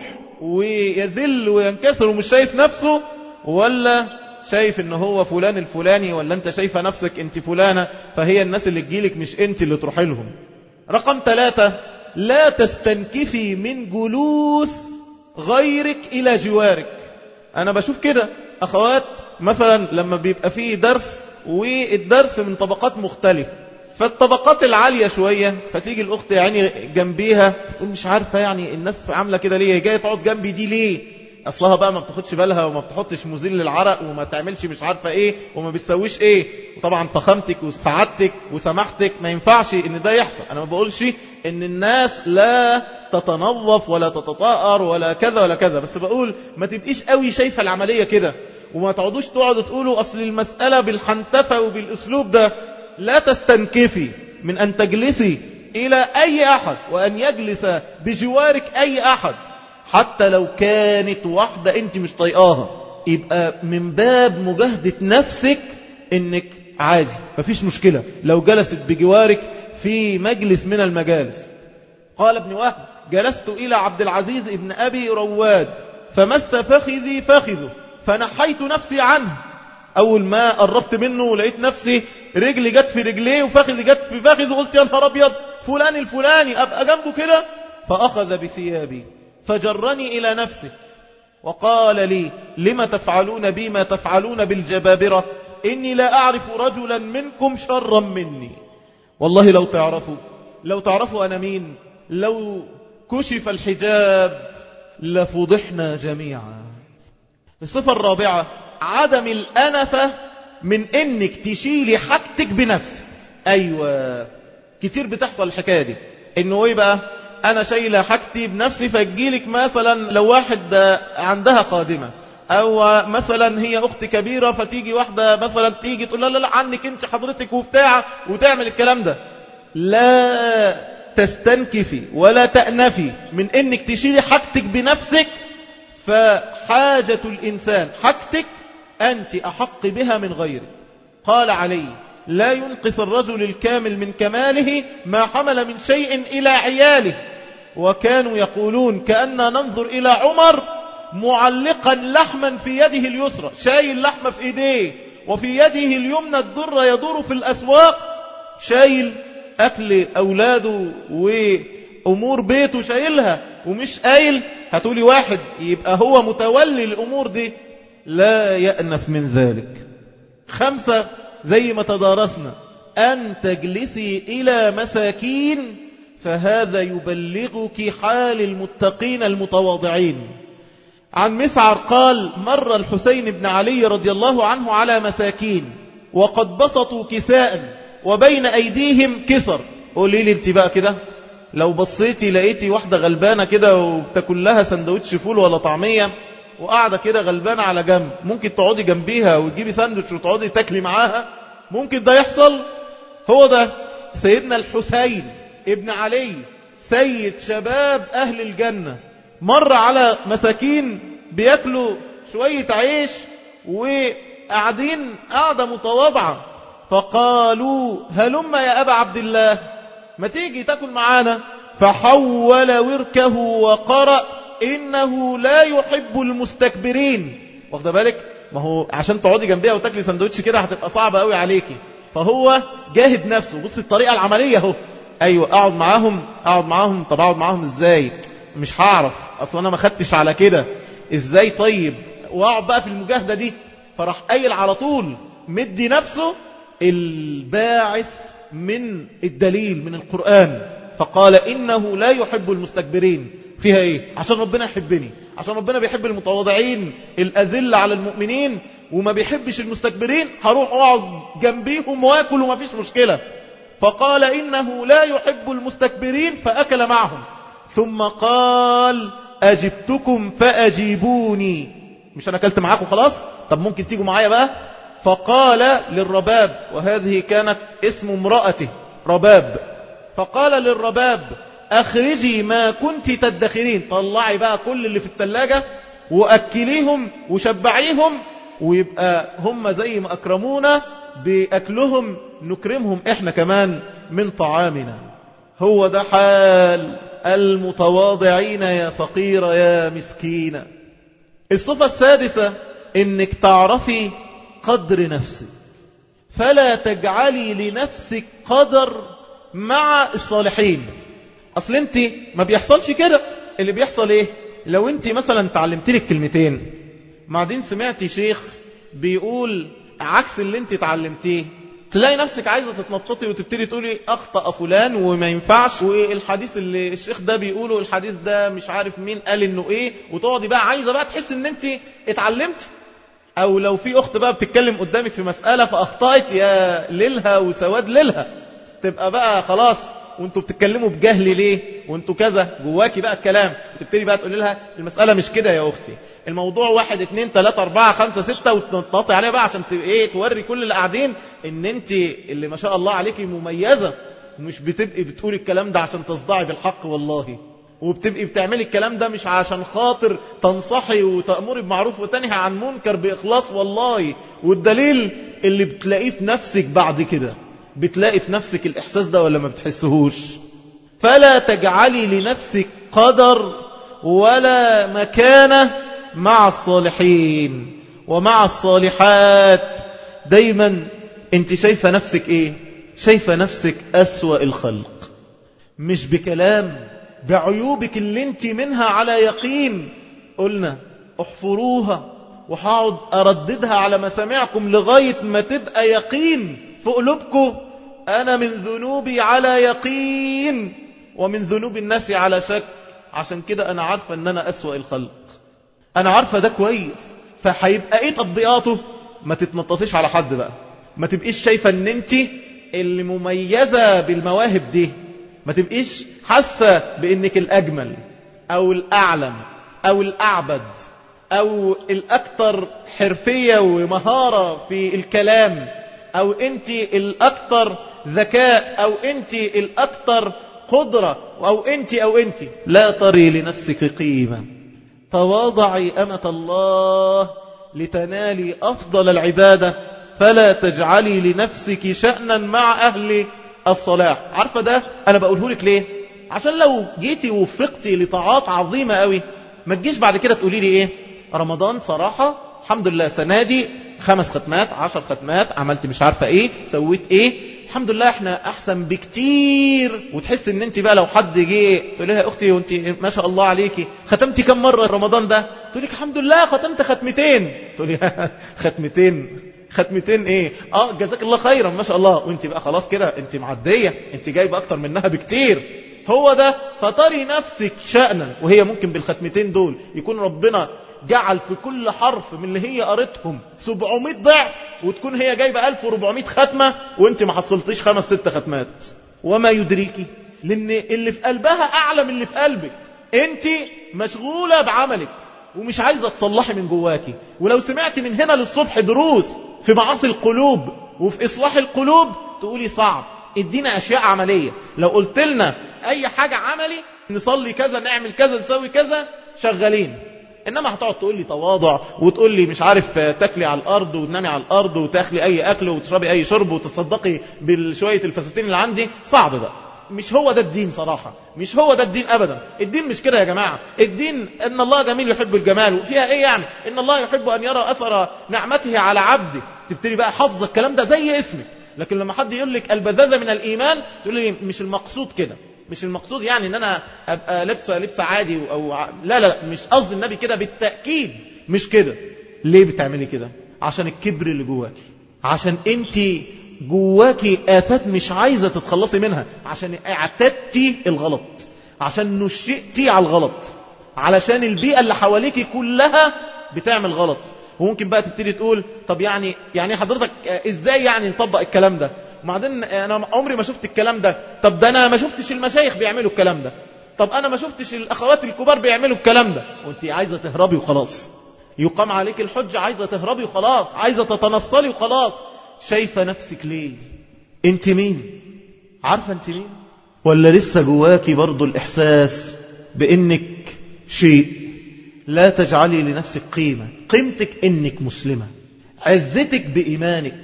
ويذل وينكسر ومش شايف نفسه، ولا شايف ان هو فلان الفلاني، ولا انت شايفة نفسك انت فلانة، فهي الناس اللي تجيلك مش انت اللي تروح لهم. رقم 3، لا تستنكفي من جلوس غيرك إلى جوارك. أنا بشوف كده أخوات مثلا لما بيبقى فيه درس والدرس من طبقات مختلفة، فالطبقات العالية شوية فتيجي الأخت يعني جنبيها تقول مش عارفة يعني الناس عاملة كده ليه، جاية تقعد جنبي دي ليه؟ أصلها بقى ما بتاخدش بالها وما بتحطش مزيل للعرق وما تعملش مش عارفة إيه وما بتسويش إيه. وطبعا فخامتك وسعادتك وسماحتك ما ينفعش إن ده يحصل. أنا ما بقولش إن الناس لا تتنظف ولا تتطهر ولا كذا ولا كذا، بس بقول ما تبقيش قوي شايفة العملية كده، وما تقعدوش تقعدوا تقولوا أصل المسألة بالحنتفة وبالأسلوب ده. لا تستنكفي من أن تجلسي إلى أي أحد وأن يجلس بجوارك أي أحد، حتى لو كانت واحدة أنت مش طيقاها، يبقى من باب مجاهدة نفسك إنك عادي مفيش مشكلة لو جلست بجوارك في مجلس من المجالس. قال ابن وهب جلست إلى عبد العزيز ابن أبي رواد فمس فخذي فخذه فنحيت نفسي عنه. أول ما قربت منه لقيت نفسي رجلي جت في رجليه وفخذي جت في فخذه، قلت يا نهار أبيض فلان الفلاني أبقى جنبه كده. فأخذ بثيابي فجرني إلى نفسه وقال لي لما تفعلون بي ما تفعلون بالجبابرة؟ إني لا أعرف رجلا منكم شرا مني. والله لو تعرفوا أنا مين، لو كشف الحجاب لفضحنا جميعا. الصفة الرابعة عدم الأنفة من إنك تشيلي حاجتك بنفسك. أيوة كتير بتحصل الحكاية دي، إنه إيه بقى أنا شايلة حاجتي بنفسي، فجيلك مثلا لو واحد عندها خادمة أو مثلا هي أخت كبيرة فتيجي واحدة مثلا تيجي تقول لا عنك أنت حضرتك وبتاع وتعمل الكلام ده. لا تستنكفي ولا تأنفي من إنك تشيلي حاجتك بنفسك، فحاجة الإنسان حاجتك أنت أحق بها من غيرك. قال علي لا ينقص الرجل الكامل من كماله ما حمل من شيء إلى عياله. وكانوا يقولون كأننا ننظر إلى عمر معلقا لحما في يده اليسرى، شايل لحمة في إيديه وفي يده اليمنى الدر يدور في الأسواق، شايل أكل أولاده وأمور بيته شايلها ومش قايل. هتقولي واحد يبقى هو متولي الأمور دي، لا يأنف من ذلك. 5 زي ما تدارسنا أن تجلسي إلى مساكين، فهذا يبلغك حال المتقين المتواضعين. عن مسعر قال مر الحسين بن علي رضي الله عنه على مساكين وقد بسطوا كساء وبين أيديهم كسر. قولي لي انت بقى كده لو بصيتي لقيتي واحدة غلبانة كده وتاكل لها سندوتش فول ولا طعمية وقاعدة كده غلبانة على جنب، ممكن تقعدي جنبيها وتجيبي سندوتش وتقعدي تاكلي معاها؟ ممكن ده يحصل؟ هو ده سيدنا الحسين ابن علي سيد شباب أهل الجنة، مر على مساكين بياكلوا شوية عيش وقاعدين قاعدة متواضعة، فقالوا هلم يا أبا عبد الله ما تيجي تاكل معانا. فحول وركه وقرأ إنه لا يحب المستكبرين. واخد بالك ما هو عشان تقعدي جنبيها وتاكلي سندوتش كده هتبقى صعبة قوي عليكي، فهو جاهد نفسه. بص الطريقة العملية اهو. ايوه اقعد معاهم. طب اقعد معاهم ازاي؟ مش هعرف، اصلا انا ما خدتش على كده ازاي. طيب واقعد بقى في المجاهدة دي. فراح قايل على طول مدي نفسه الباعث من الدليل من القرآن، فقال إنه لا يحب المستكبرين. فيها ايه؟ عشان ربنا يحبني، عشان ربنا بيحب المتواضعين الأذل على المؤمنين وما بيحبش المستكبرين، هروح واقعد جنبيهم واكل وما فيش مشكلة. فقال إنه لا يحب المستكبرين فأكل معهم، ثم قال أجبتكم فأجيبوني. مش أنا أكلت معاكم خلاص؟ طب ممكن تيجوا معايا بقى؟ فقال للرباب، وهذه كانت اسم امرأته، رباب، فقال للرباب أخرجي ما كنت تدخرين، طلعي بقى كل اللي في الثلاجة وأكليهم وشبعيهم، ويبقى هم زي ما أكرمونا بأكلهم نكرمهم إحنا كمان من طعامنا. هو ده حال المتواضعين يا فقير يا مسكين. الصفة السادسة إنك تعرفي قدر نفسك، فلا تجعلي لنفسك قدر مع الصالحين. أصل أنت ما بيحصلش كده، اللي بيحصل إيه؟ لو أنت مثلا تعلمتي لك كلمتين بعدين سمعتي شيخ بيقول عكس اللي أنت تعلمتيه، تلاقي نفسك عايزة تتنططي وتبتدي تقولي أخطأ فلان وما ينفعش، والحديث اللي الشيخ ده بيقوله الحديث ده مش عارف مين قال إنه إيه، وتقعدي بقى عايزة بقى تحس إن أنت اتعلمتي. أو لو في أخت بقى بتتكلم قدامك في مسألة فأخطأت، يا ليلها وسواد ليلها، تبقى بقى خلاص وانتوا بتتكلموا بجهل ليه وانتوا كذا، جواكي بقى الكلام، وتبتدي بقى تقولي لها المسألة مش كده يا أختي، الموضوع 1 2 3 4 5 6، وتنططي عليها بقى عشان توري كل اللي قاعدين ان انت اللي ما شاء الله عليكي مميزة، مش بتبقي بتقولي الكلام ده عشان تصدعي بالحق والله، وبتبقي بتعملي الكلام ده مش عشان خاطر تنصحي وتأمري بمعروف وتنهي عن منكر بإخلاص والله. والدليل اللي بتلاقيه في نفسك بعد كده، بتلاقي في نفسك الإحساس ده ولا ما بتحسهوش؟ فلا تجعلي لنفسك قدر ولا مكانة مع الصالحين ومع الصالحات. دايما انت شايفة نفسك ايه؟ شايفة نفسك أسوأ الخلق، مش بكلام، بعيوبك اللي انت منها على يقين. قلنا احفروها، وهقعد أرددها على مسامعكم لغاية ما تبقى يقين في قلوبكم. أنا من ذنوبي على يقين ومن ذنوب الناس على شك، عشان كده أنا عارفة أن أنا أسوأ الخلق، أنا عارفة ده كويس. فهيبقى إيه تطبيقاته؟ ما تتنططيش على حد بقى، ما تبقيش شايفة أن أنت اللي مميزة بالمواهب دي، ما تبقيش حاسة بأنك الأجمل أو الأعلم أو الأعبد أو الأكثر حرفية ومهارة في الكلام، أو أنت الأكثر ذكاء، أو أنت الأكثر قدرة، أو أنت لا تري لنفسك قيمة. تواضعي أمة الله لتنالي أفضل العبادة، فلا تجعلي لنفسك شأنا مع أهل الصلاح. عارفة ده أنا بقوله لك ليه؟ عشان لو جيتي وفقتي لطاعات عظيمة قوي، ما تجيش بعد كده تقولي لي إيه؟ رمضان صراحة الحمد لله السنة دي 5 ختمات 10 ختمات، عملت مش عارفة إيه، سويت إيه، الحمد لله احنا أحسن بكتير. وتحس ان انت بقى لو حد جه تقول لها يا أختي وانت ما شاء الله عليكي ختمتي كم مرة رمضان ده؟ تقول لك الحمد لله ختمت 2 ختمتين. تقول لي 2 ختمتين ايه؟ جزاك الله خيرا ما شاء الله. وانت بقى خلاص كده انت معدية، انت جايبة اكتر منها بكتير. هو ده، فتري نفسك شأنا، وهي ممكن بالختمتين دول يكون ربنا جعل في كل حرف من اللي هي قرتهم 700 ضعف، وتكون هي جايبة 1400 ختمة وانت ما حصلتيش 5 6 ختمات. وما يدريكي، لان اللي في قلبها اعلى من اللي في قلبك. انت مشغولة بعملك ومش عايزة تصلحي من جواكي. ولو سمعتي من هنا للصبح دروس في معاصي القلوب وفي إصلاح القلوب تقولي صعب، ادينا أشياء عملية. لو قلت لنا أي حاجة عملي، نصلي كذا نعمل كذا نسوي كذا، شغالين. إنما هتقعد تقول لي تواضع، وتقول لي مش عارف تاكلي على الأرض وتنامي على الأرض وتاكلي أي أكل وتشربي أي شرب وتصدقي بالشوية الفساتين اللي عندي، صعب بقى. مش هو ده الدين صراحة، مش هو ده الدين أبدا. الدين مش كده يا جماعة. الدين إن الله جميل يحب الجمال، وفيها إيه يعني؟ إن الله يحب أن يرى أثر نعمته على عبده. تبتدي بقى حفظ الكلام ده زي اسمك. لكن لما حد يقول لك البذاذة من الإيمان، تقول لي مش المقصود كده، مش المقصود يعني إن أنا أبقى لبسة عادي أو لا مش قصد النبي كده بالتأكيد، مش كده. ليه بتعملي كده؟ عشان الكبر اللي جواكي، عشان أنت جواكي آفات مش عايزة تتخلصي منها، عشان اعتدتي الغلط، عشان نشئتي على الغلط، علشان البيئة اللي حواليكي كلها بتعمل غلط. وممكن بقى تبتدي تقول طب يعني حضرتك ازاي يعني نطبق الكلام ده؟ وبعدين انا عمري ما شفت الكلام ده. طب ده انا ما شفتش المشايخ بيعملوا الكلام ده. طب انا ما شفتش الاخوات الكبار بيعملوا الكلام ده. وانت عايزة تهربي وخلاص، يقام عليك الحج، عايزة تهربي وخلاص، عايزة تتنصلي وخلاص. شايفة نفسك ليه؟ انت مين؟ عارفة انت مين؟ ولا لسه جواكي برضو الإحساس بأنك شيء؟ لا تجعلي لنفسك قيمة. قيمتك أنك مسلمة، عزتك بإيمانك،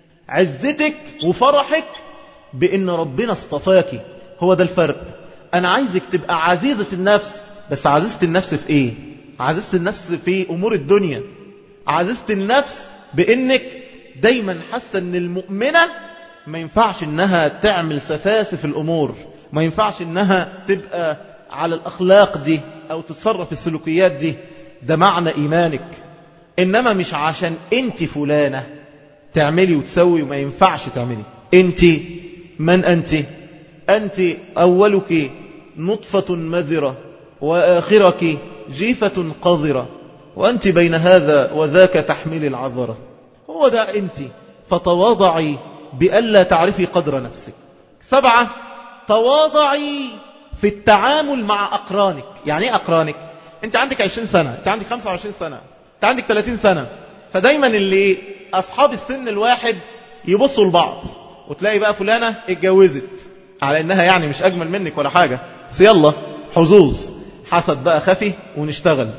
عزتك وفرحك بأن ربنا اصطفاكي. هو ده الفرق. أنا عايزك تبقى عزيزة النفس، بس عزيزة النفس في إيه؟ عزيزة النفس في أمور الدنيا. عزيزة النفس بأنك دايما حاسة أن المؤمنة ما ينفعش أنها تعمل سفاسف الأمور، ما ينفعش أنها تبقى على الأخلاق دي أو تتصرف السلوكيات دي. ده معنى إيمانك. إنما مش عشان أنت فلانة تعملي وتسوي وما ينفعش تعملي. أنت من أنت؟ أنت أولك نطفة مذرة وآخرك جيفة قذرة، وأنت بين هذا وذاك تحمل العذرة. هو ده أنت. فتواضعي بألا تعرفي قدر نفسك. 7، تواضعي في التعامل مع أقرانك. يعني إيه أقرانك؟ أنت عندك 20 سنة، أنت عندك 25 سنة، أنت عندك 30 سنة. فدايما اللي أصحاب السن الواحد يبصوا لبعض، وتلاقي بقى فلانة اتجوزت على إنها يعني مش أجمل منك ولا حاجة، بس يلا حظوظ، حسد بقى خفي ونشتغل.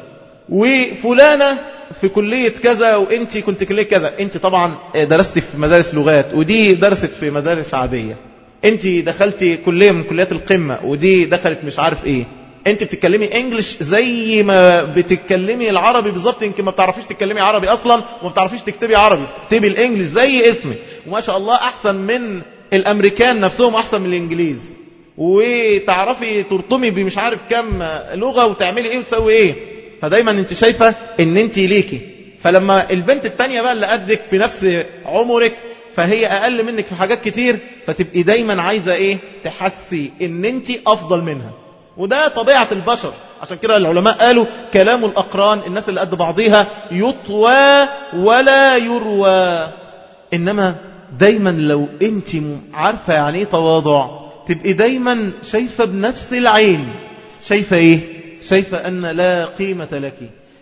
وفلانة في كلية كذا وانت كنت كلية كذا، انت طبعا درست في مدارس لغات ودي درست في مدارس عادية، انت دخلتي كلية من كليات القمة ودي دخلت مش عارف ايه، انت بتتكلمي انجلش زي ما بتتكلمي العربي بالظبط، يمكن ما بتعرفيش تتكلمي عربي اصلا وما بتعرفيش تكتبي عربي، تكتبي الانجلش زي اسمك، وما شاء الله احسن من الامريكان نفسهم، احسن من الانجليز، وتعرفي ترطمي بمش عارف كم لغة وتعملي ايه وتسوي ايه. فدايما انت شايفة ان انت ليكي. فلما البنت التانية بقى اللي قدك في نفس عمرك فهي اقل منك في حاجات كتير، فتبقي دايما عايزة ايه؟ تحسي ان انت افضل منها. وده طبيعة البشر. عشان كده العلماء قالوا كلام الأقران، الناس اللي قد بعضيها يطوى ولا يروى. إنما دايما لو انت عارفة يعني ايه تواضع، تبقي دايما شايفة بنفس العين. شايفة ايه؟ شايفة أن لا قيمة لك،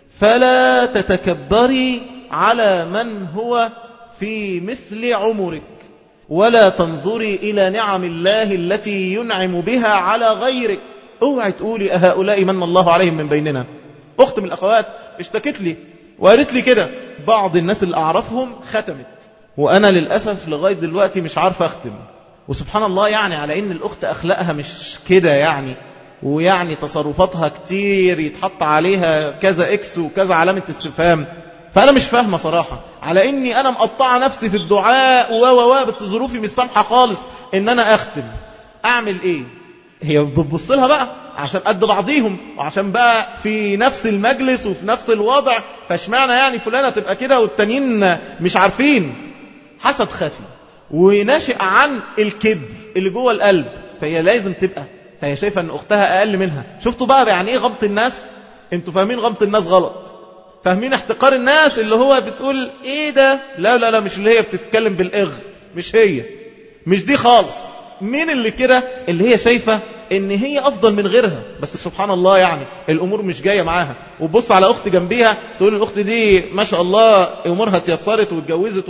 فلا تتكبري على من هو في مثل عمرك، ولا تنظري إلى نعم الله التي ينعم بها على غيرك. اوعي تقولي أهؤلاء من الله عليهم من بيننا. أخت من الأخوات اشتكت لي وقالت لي كده، بعض الناس اللي أعرفهم ختمت وأنا للأسف لغاية دلوقتي مش عارفة أختم. وسبحان الله يعني على إن الأخت أخلاقها مش كده يعني، ويعني تصرفاتها كتير يتحط عليها كذا إكس وكذا علامة استفهام. فأنا مش فاهمة صراحة، على إني أنا مقطعة نفسي في الدعاء بس ظروفي مش سامحة خالص إن أنا أختم. أعمل إيه؟ هي بتبص لها بقى عشان قد بعضيهم وعشان بقى في نفس المجلس وفي نفس الوضع، فاشمعنى يعني فلانة تبقى كده والتانيين مش عارفين. حسد خفي وناشئ عن الكبر اللي جوه القلب، فهي لازم تبقى، فهي شايفة ان اختها اقل منها. شفتوا بقى يعني ايه غمط الناس؟ انتوا فاهمين غمط الناس غلط، فاهمين احتقار الناس اللي هو بتقول ايه ده، لا مش اللي هي بتتكلم بالاغ، مش هي، مش دي خالص. مين اللي كده؟ اللي هي شايفة ان هي افضل من غيرها، بس سبحان الله يعني الامور مش جاية معاها. وبص على اخت جنبيها تقول الاخت دي ما شاء الله امورها اتيسرت واتجوزت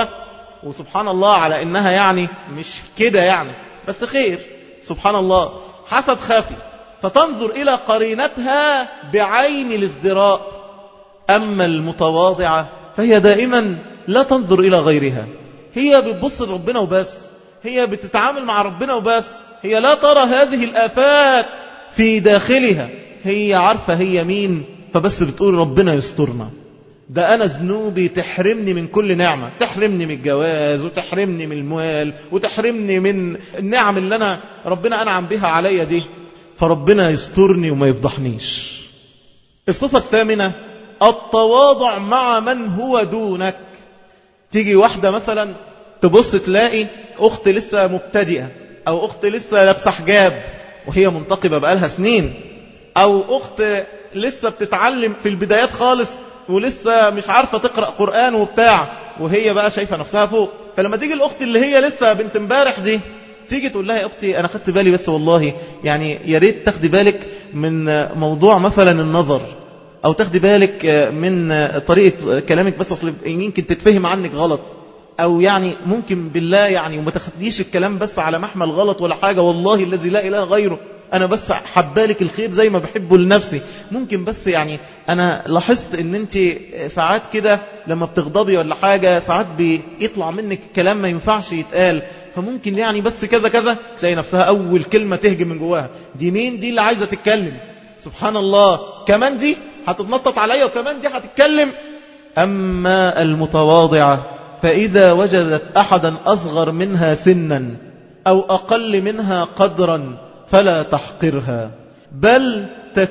وسبحان الله على انها يعني مش كده يعني، بس خير سبحان الله. حسد خافي، فتنظر إلى قرينتها بعين الازدراء. أما المتواضعة فهي دائما لا تنظر إلى غيرها، هي بتبص لربنا وبس، هي بتتعامل مع ربنا وبس، هي لا ترى هذه الآفات في داخلها. هي عارفة هي مين، فبس بتقول ربنا يسترنا. ده أنا ذنوبي تحرمني من كل نعمة، تحرمني من الجواز وتحرمني من المال وتحرمني من النعم اللي أنا ربنا أنعم بها عليا دي، فربنا يسترني وما يفضحنيش. الصفة الثامنة التواضع مع من هو دونك. تيجي واحدة مثلا تبص تلاقي أخت لسه مبتدئة، أو أخت لسه لابسة حجاب وهي منتقبة بقالها سنين، أو أخت لسه بتتعلم في البدايات خالص ولسه مش عارفة تقرأ قرآن وبتاع، وهي بقى شايفة نفسها فوق. فلما تيجي الأخت اللي هي لسه بنت امبارح دي تيجي تقول لها يا أختي أنا خدت بالي بس والله يعني يا ريت تاخدي بالك من موضوع مثلا النظر، أو تاخدي بالك من طريقة كلامك بس أصل يمكن تتفهم عنك غلط. أو يعني ممكن بالله يعني وما تاخديش الكلام بس على محمل غلط ولا حاجة، والله الذي لا إله غيره أنا بس حبالك الخير زي ما بحبه لنفسي. ممكن بس يعني أنا لاحظت أن أنت ساعات كده لما بتغضبي ولا حاجة ساعات بيطلع منك كلام ما ينفعش يتقال، فممكن يعني بس كذا كذا، تلاقي نفسها أول كلمة تهجم من جواها، دي مين دي اللي عايزة تتكلم؟ سبحان الله، كمان دي هتتنطط عليا وكمان دي هتتكلم. أما المتواضعة فإذا وجدت أحدا أصغر منها سنا أو أقل منها قدرا فلا تحقرها، بل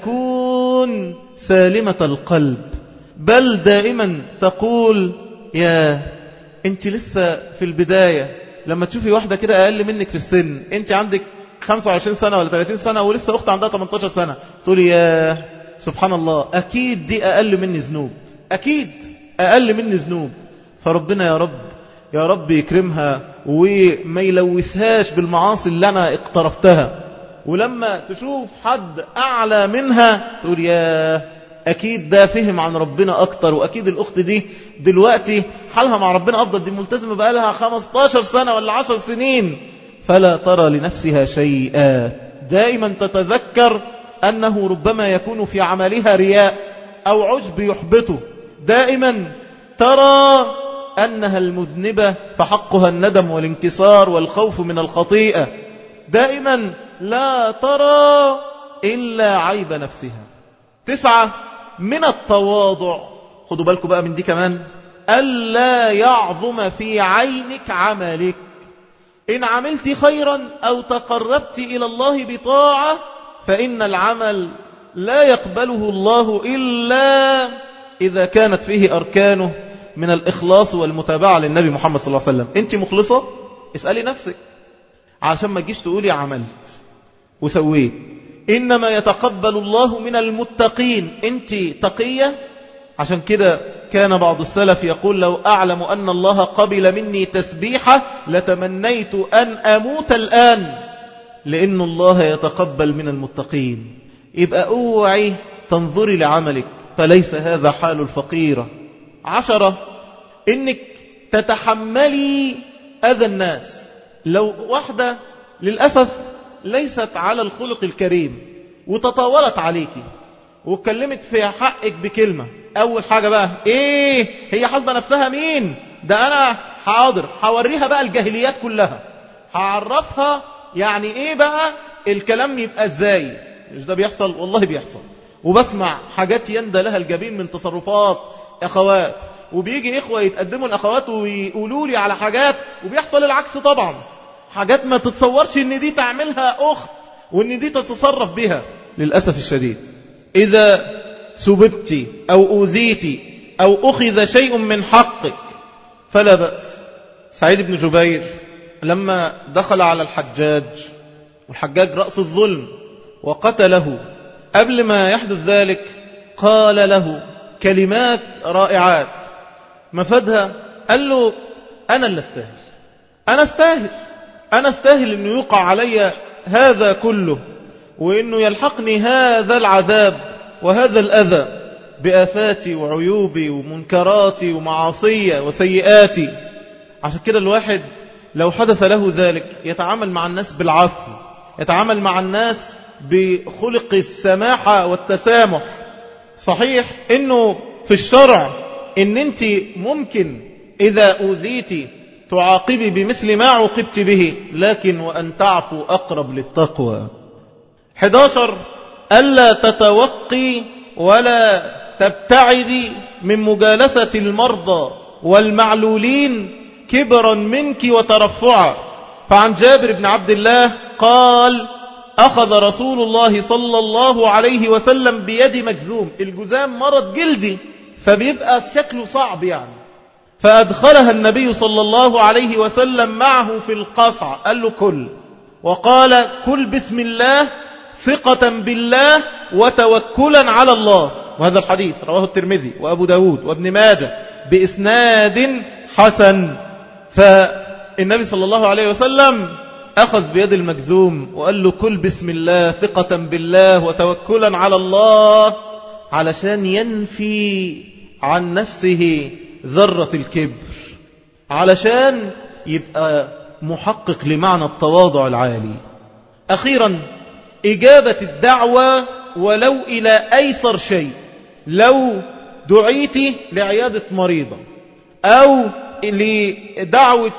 تكون سالمة القلب، بل دائما تقول يا أنت لسه في البداية. لما تشوفي واحدة كده أقل منك في السن، أنت عندك 25 سنة ولا 30 سنة ولسه أخت عندها 18 سنة، تقولي يا سبحان الله أكيد دي أقل مني ذنوب، أكيد أقل مني ذنوب. فربنا يا رب يكرمها وما يلوثهاش بالمعاصي اللي أنا اقترفتها. ولما تشوف حد أعلى منها تقول يا أكيد ده فهم عن ربنا أكتر، وأكيد الأخت دي دلوقتي حالها مع ربنا أفضل، دي ملتزمة بقى لها 15 سنة ولا 10 سنين. فلا ترى لنفسها شيئا، دائما تتذكر أنه ربما يكون في عملها رياء أو عجب يحبطه، دائما ترى أنها المذنبة فحقها الندم والانكسار والخوف من الخطيئة، دائما لا ترى إلا عيب نفسها. 9 من التواضع، خدوا بالكم بقى من دي كمان، ألا يعظم في عينك عملك. إن عملت خيرا أو تقربت إلى الله بطاعة فإن العمل لا يقبله الله إلا إذا كانت فيه أركانه من الإخلاص والمتابعة للنبي محمد صلى الله عليه وسلم. أنت مخلصة؟ اسألي نفسك عشان ما تجيش تقولي عملت وسويت. إنما يتقبل الله من المتقين. أنت تقية، عشان كده كان بعض السلف يقول لو أعلم أن الله قبل مني تسبيحة لتمنيت أن أموت الآن، لأن الله يتقبل من المتقين. يبقى اوعي تنظري لعملك، فليس هذا حال الفقيرة. 10 إنك تتحملي أذى الناس. لو واحدة للأسف ليست على الخلق الكريم وتطاولت عليكي واتكلمت في حقك بكلمة، أول حاجة بقى إيه؟ هي حاسبة نفسها مين؟ ده أنا حاضر هوريها بقى الجاهليات كلها، هعرفها يعني إيه بقى الكلام يبقى إزاي. مش ده بيحصل؟ والله بيحصل، وبسمع حاجات يندى لها الجبين من تصرفات أخوات، وبيجي إخوة يتقدموا الأخوات ويقولوا لي على حاجات وبيحصل العكس طبعا، حاجات ما تتصورش إن دي تعملها أخت وإن دي تتصرف بها. للأسف الشديد إذا سببت أو أوذيت أو أخذ شيء من حقك فلا بأس. سعيد بن جبير لما دخل على الحجاج، والحجاج رأس الظلم وقتله، قبل ما يحدث ذلك قال له كلمات رائعات، مفادها قال له أنا اللي استاهل، أنا استاهل أنه يوقع علي هذا كله، وأنه يلحقني هذا العذاب وهذا الأذى بآفاتي وعيوبي ومنكراتي ومعاصي وسيئاتي. عشان كده الواحد لو حدث له ذلك يتعامل مع الناس بالعفو، يتعامل مع الناس بخلق السماحة والتسامح. صحيح أنه في الشرع أن أنت ممكن إذا أوذيتي تعاقبي بمثل ما عوقبت به، لكن وأن تعفو أقرب للتقوى. 11 ألا تتوقي ولا تبتعدي من مجالسة المرضى والمعلولين كبرا منك وترفعا. فعن جابر بن عبد الله قال أخذ رسول الله صلى الله عليه وسلم بيد مجذوم. الجذام مرض جلدي فبيبقى شكله صعب يعني، فأدخلها النبي صلى الله عليه وسلم معه في القصع، قال له كل، وقال كل بسم الله ثقة بالله وتوكلا على الله. وهذا الحديث رواه الترمذي وأبو داود وابن ماجه بإسناد حسن. فالنبي صلى الله عليه وسلم أخذ بيد المجذوم وقال له كل بسم الله ثقة بالله وتوكلا على الله، علشان ينفي عن نفسه ذرة الكبر. علشان يبقى محقق لمعنى التواضع العالي. أخيرا إجابة الدعوة ولو إلى أيسر شيء. لو دعيت لعيادة مريضة أو لدعوة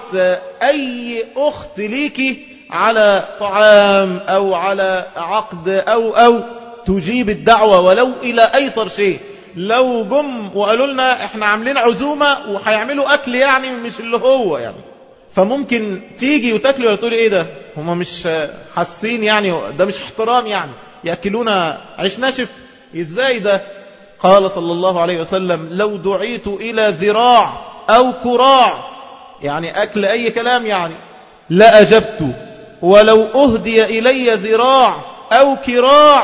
أي أخت ليكي على طعام أو على عقد أو تجيب الدعوة ولو إلى أيسر شيء. لو جم وقالوا لنا احنا عاملين عزومة وهيعملوا أكل يعني مش اللي هو يعني، فممكن تيجي وتاكلي ولا تقولي ايه ده، هما مش حاسين يعني، ده مش احترام يعني، يأكلونا عيش ناشف ازاي ده؟ قال صلى الله عليه وسلم لو دعيت إلى ذراع أو كراع، يعني أكل أي كلام يعني، لأجبت، ولو أهدي إلي ذراع أو كراع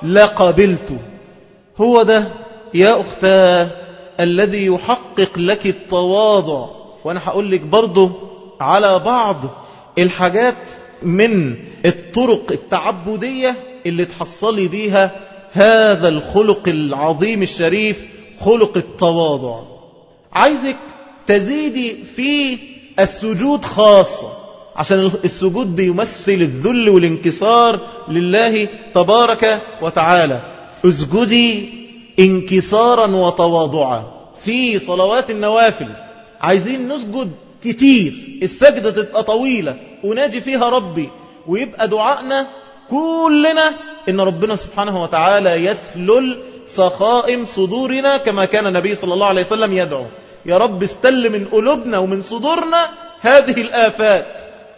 لقبلت. هو ده يا أختاه الذي يحقق لك التواضع. وأنا هقول لك برضو على بعض الحاجات من الطرق التعبدية اللي تحصلي بيها هذا الخلق العظيم الشريف، خلق التواضع. عايزك تزيدي في السجود خاصة، عشان السجود بيمثل الذل والانكسار لله تبارك وتعالى. اسجدي انكسارا وتواضعا في صلوات النوافل. عايزين نسجد كتير، السجدة تبقى طويلة وناجي فيها ربي، ويبقى دعائنا كلنا إن ربنا سبحانه وتعالى يسلل سخائم صدورنا كما كان النبي صلى الله عليه وسلم يدعو. يا رب استل من قلوبنا ومن صدورنا هذه الآفات.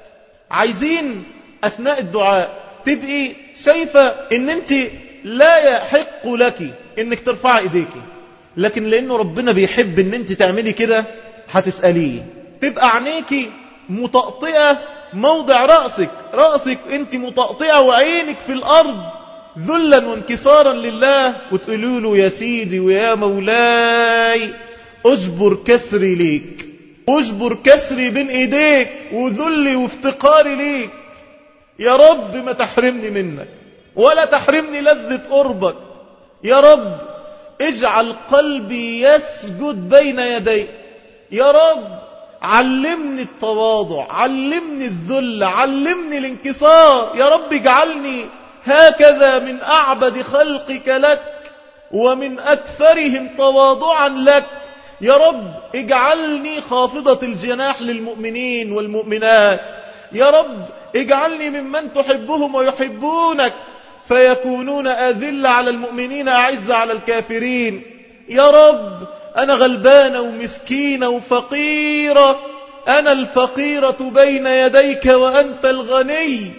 عايزين أثناء الدعاء تبقي شايفة إن أنت لا يحق لك إنك ترفع إيديك، لكن لأنه ربنا بيحب إن أنت تعملي كده هتسأليه. تبقى عينيك متقطئة موضع رأسك أنت متقطئة وعينك في الأرض ذلا وانكسارا لله، وتقولوا له يا سيدي ويا مولاي أجبر كسري ليك، أجبر كسري بين إيديك وذلي وافتقاري ليك. يا رب ما تحرمني منك ولا تحرمني لذة قربك. يا رب اجعل قلبي يسجد بين يديك. يا رب علمني التواضع، علمني الذل، علمني الانكسار. يا رب اجعلني هكذا من أعبد خلقك لك ومن أكثرهم تواضعا لك. يا رب اجعلني خافضة الجناح للمؤمنين والمؤمنات. يا رب اجعلني ممن تحبهم ويحبونك فيكونون أذل على المؤمنين أعز على الكافرين. يا رب أنا غلبانة ومسكينة وفقيرة، أنا الفقيرة بين يديك وأنت الغني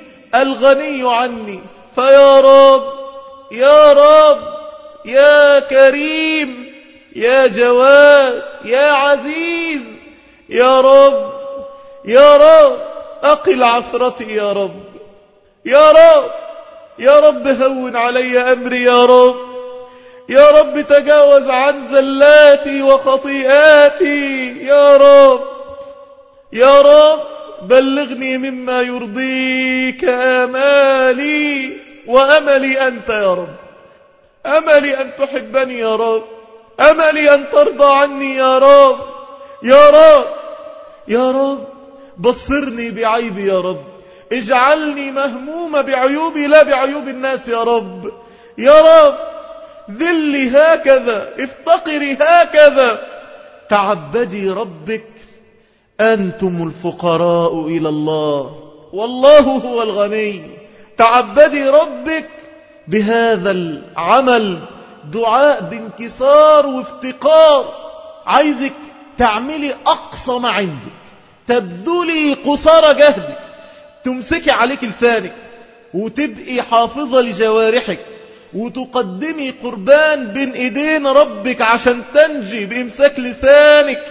عني. فيا رب يا رب يا كريم يا جواد يا عزيز، يا رب يا رب أقل عثرتي، يا رب يا رب يا رب هون علي أمري، يا رب يا رب تجاوز عن زلاتي وخطيئاتي، يا رب يا رب بلغني مما يرضيك آمالي وأملي أنت يا رب. أملي أن تحبني يا رب، أملي أن ترضى عني يا رب. يا رب يا رب بصرني بعيبي يا رب، اجعلني مهمومة بعيوبي لا بعيوب الناس يا رب. يا رب ذلي هكذا، افتقري هكذا. تعبدي ربك، أنتم الفقراء إلى الله والله هو الغني. تعبدي ربك بهذا العمل، دعاء بانكسار وافتقار. عايزك تعملي أقصى ما عندك، تبذلي قصارى جهدك، تمسكي عليك لسانك وتبقي حافظة لجوارحك، وتقدمي قربان بين ايدين ربك عشان تنجي بإمساك لسانك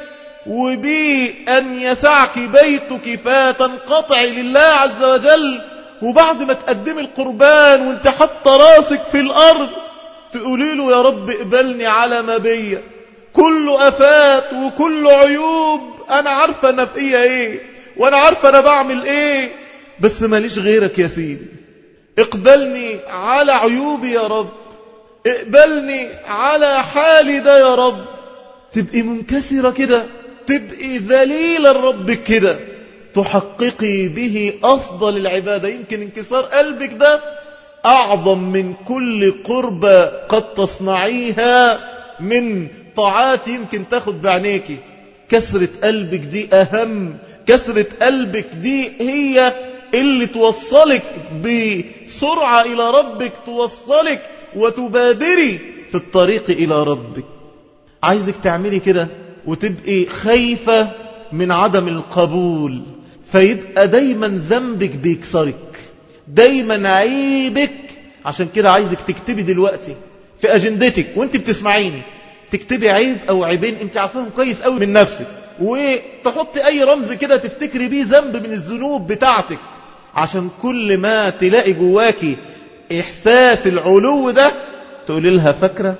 وبأن يسعك بيتك فتنقطعي لله عز وجل. وبعد ما تقدمي القربان وانت حاطه راسك في الأرض تقولي له يا رب اقبلني على ما بيا، كل أفات وكل عيوب أنا عارفة أنا في ايه وأنا عارفة أنا بعمل ايه، بس ماليش غيرك يا سيدي. اقبلني على عيوبي يا رب، اقبلني على حالي ده يا رب. تبقي منكسرة كده تبقي ذليلة لربك كده تحققي به أفضل العبادة. يمكن انكسار قلبك ده أعظم من كل قربة قد تصنعيها من طاعات يمكن تاخد بعينيكي. كسرة قلبك دي أهم، كسرة قلبك دي هي اللي توصلك بسرعة إلى ربك، توصلك وتبادري في الطريق إلى ربك. عايزك تعملي كده وتبقي خايفة من عدم القبول، فيبقى دايما ذنبك بيكسرك، دايما عيبك. عشان كده عايزك تكتبي دلوقتي في أجندتك وانت بتسمعيني، تكتبي عيب أو عيبين انت عارفاهم كويس قوي من نفسك، وتحطي أي رمز كده تفتكري بيه ذنب من الذنوب بتاعتك، عشان كل ما تلاقي جواكي إحساس العلو ده تقولي لها فاكرة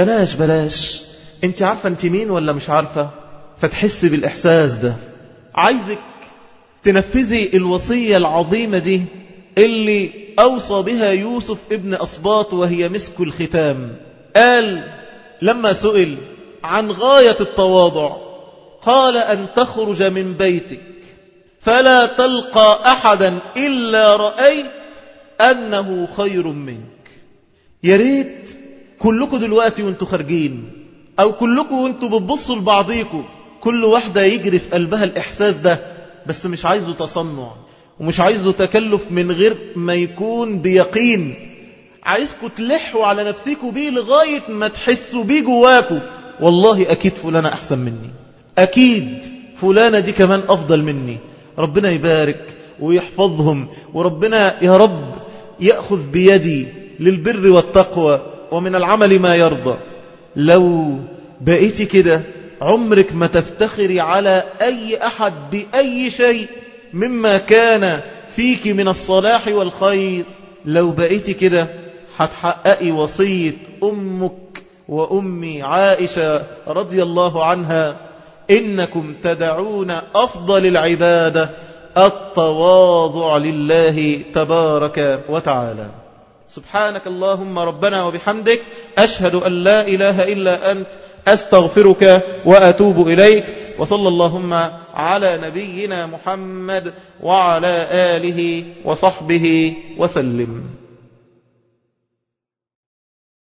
بلاش انت عارفة انت مين ولا مش عارفة، فتحسي بالإحساس ده. عايزك تنفذي الوصية العظيمة دي اللي أوصى بها يوسف ابن أصباط، وهي مسك الختام. قال لما سئل عن غاية التواضع قال أن تخرج من بيتك فلا تلقى أحدا إلا رأيت أنه خير منك. يا ريت كلكم دلوقتي وانتوا خارجين، أو كلكم وانتوا بتبصوا لبعضيكم، كل واحدة يجري في قلبها الإحساس ده، بس مش عايزه تصنع ومش عايزه تكلف من غير ما يكون بيقين. عايزكم تلحوا على نفسكم بيه لغاية ما تحسوا بيه جواكم، والله أكيد فلانة أحسن مني، أكيد فلانة دي كمان أفضل مني. ربنا يبارك ويحفظهم، وربنا يا رب يأخذ بيدي للبر والتقوى ومن العمل ما يرضى. لو بقيتي كده عمرك ما تفتخري على أي أحد بأي شيء مما كان فيك من الصلاح والخير. لو بقيتي كده هتحققي وصية أمك وأمي عائشة رضي الله عنها: إنكم تدعون أفضل العبادة التواضع لله تبارك وتعالى. سبحانك اللهم ربنا وبحمدك، أشهد أن لا إله إلا أنت، أستغفرك وأتوب إليك. وصلى اللهم على نبينا محمد وعلى آله وصحبه وسلم.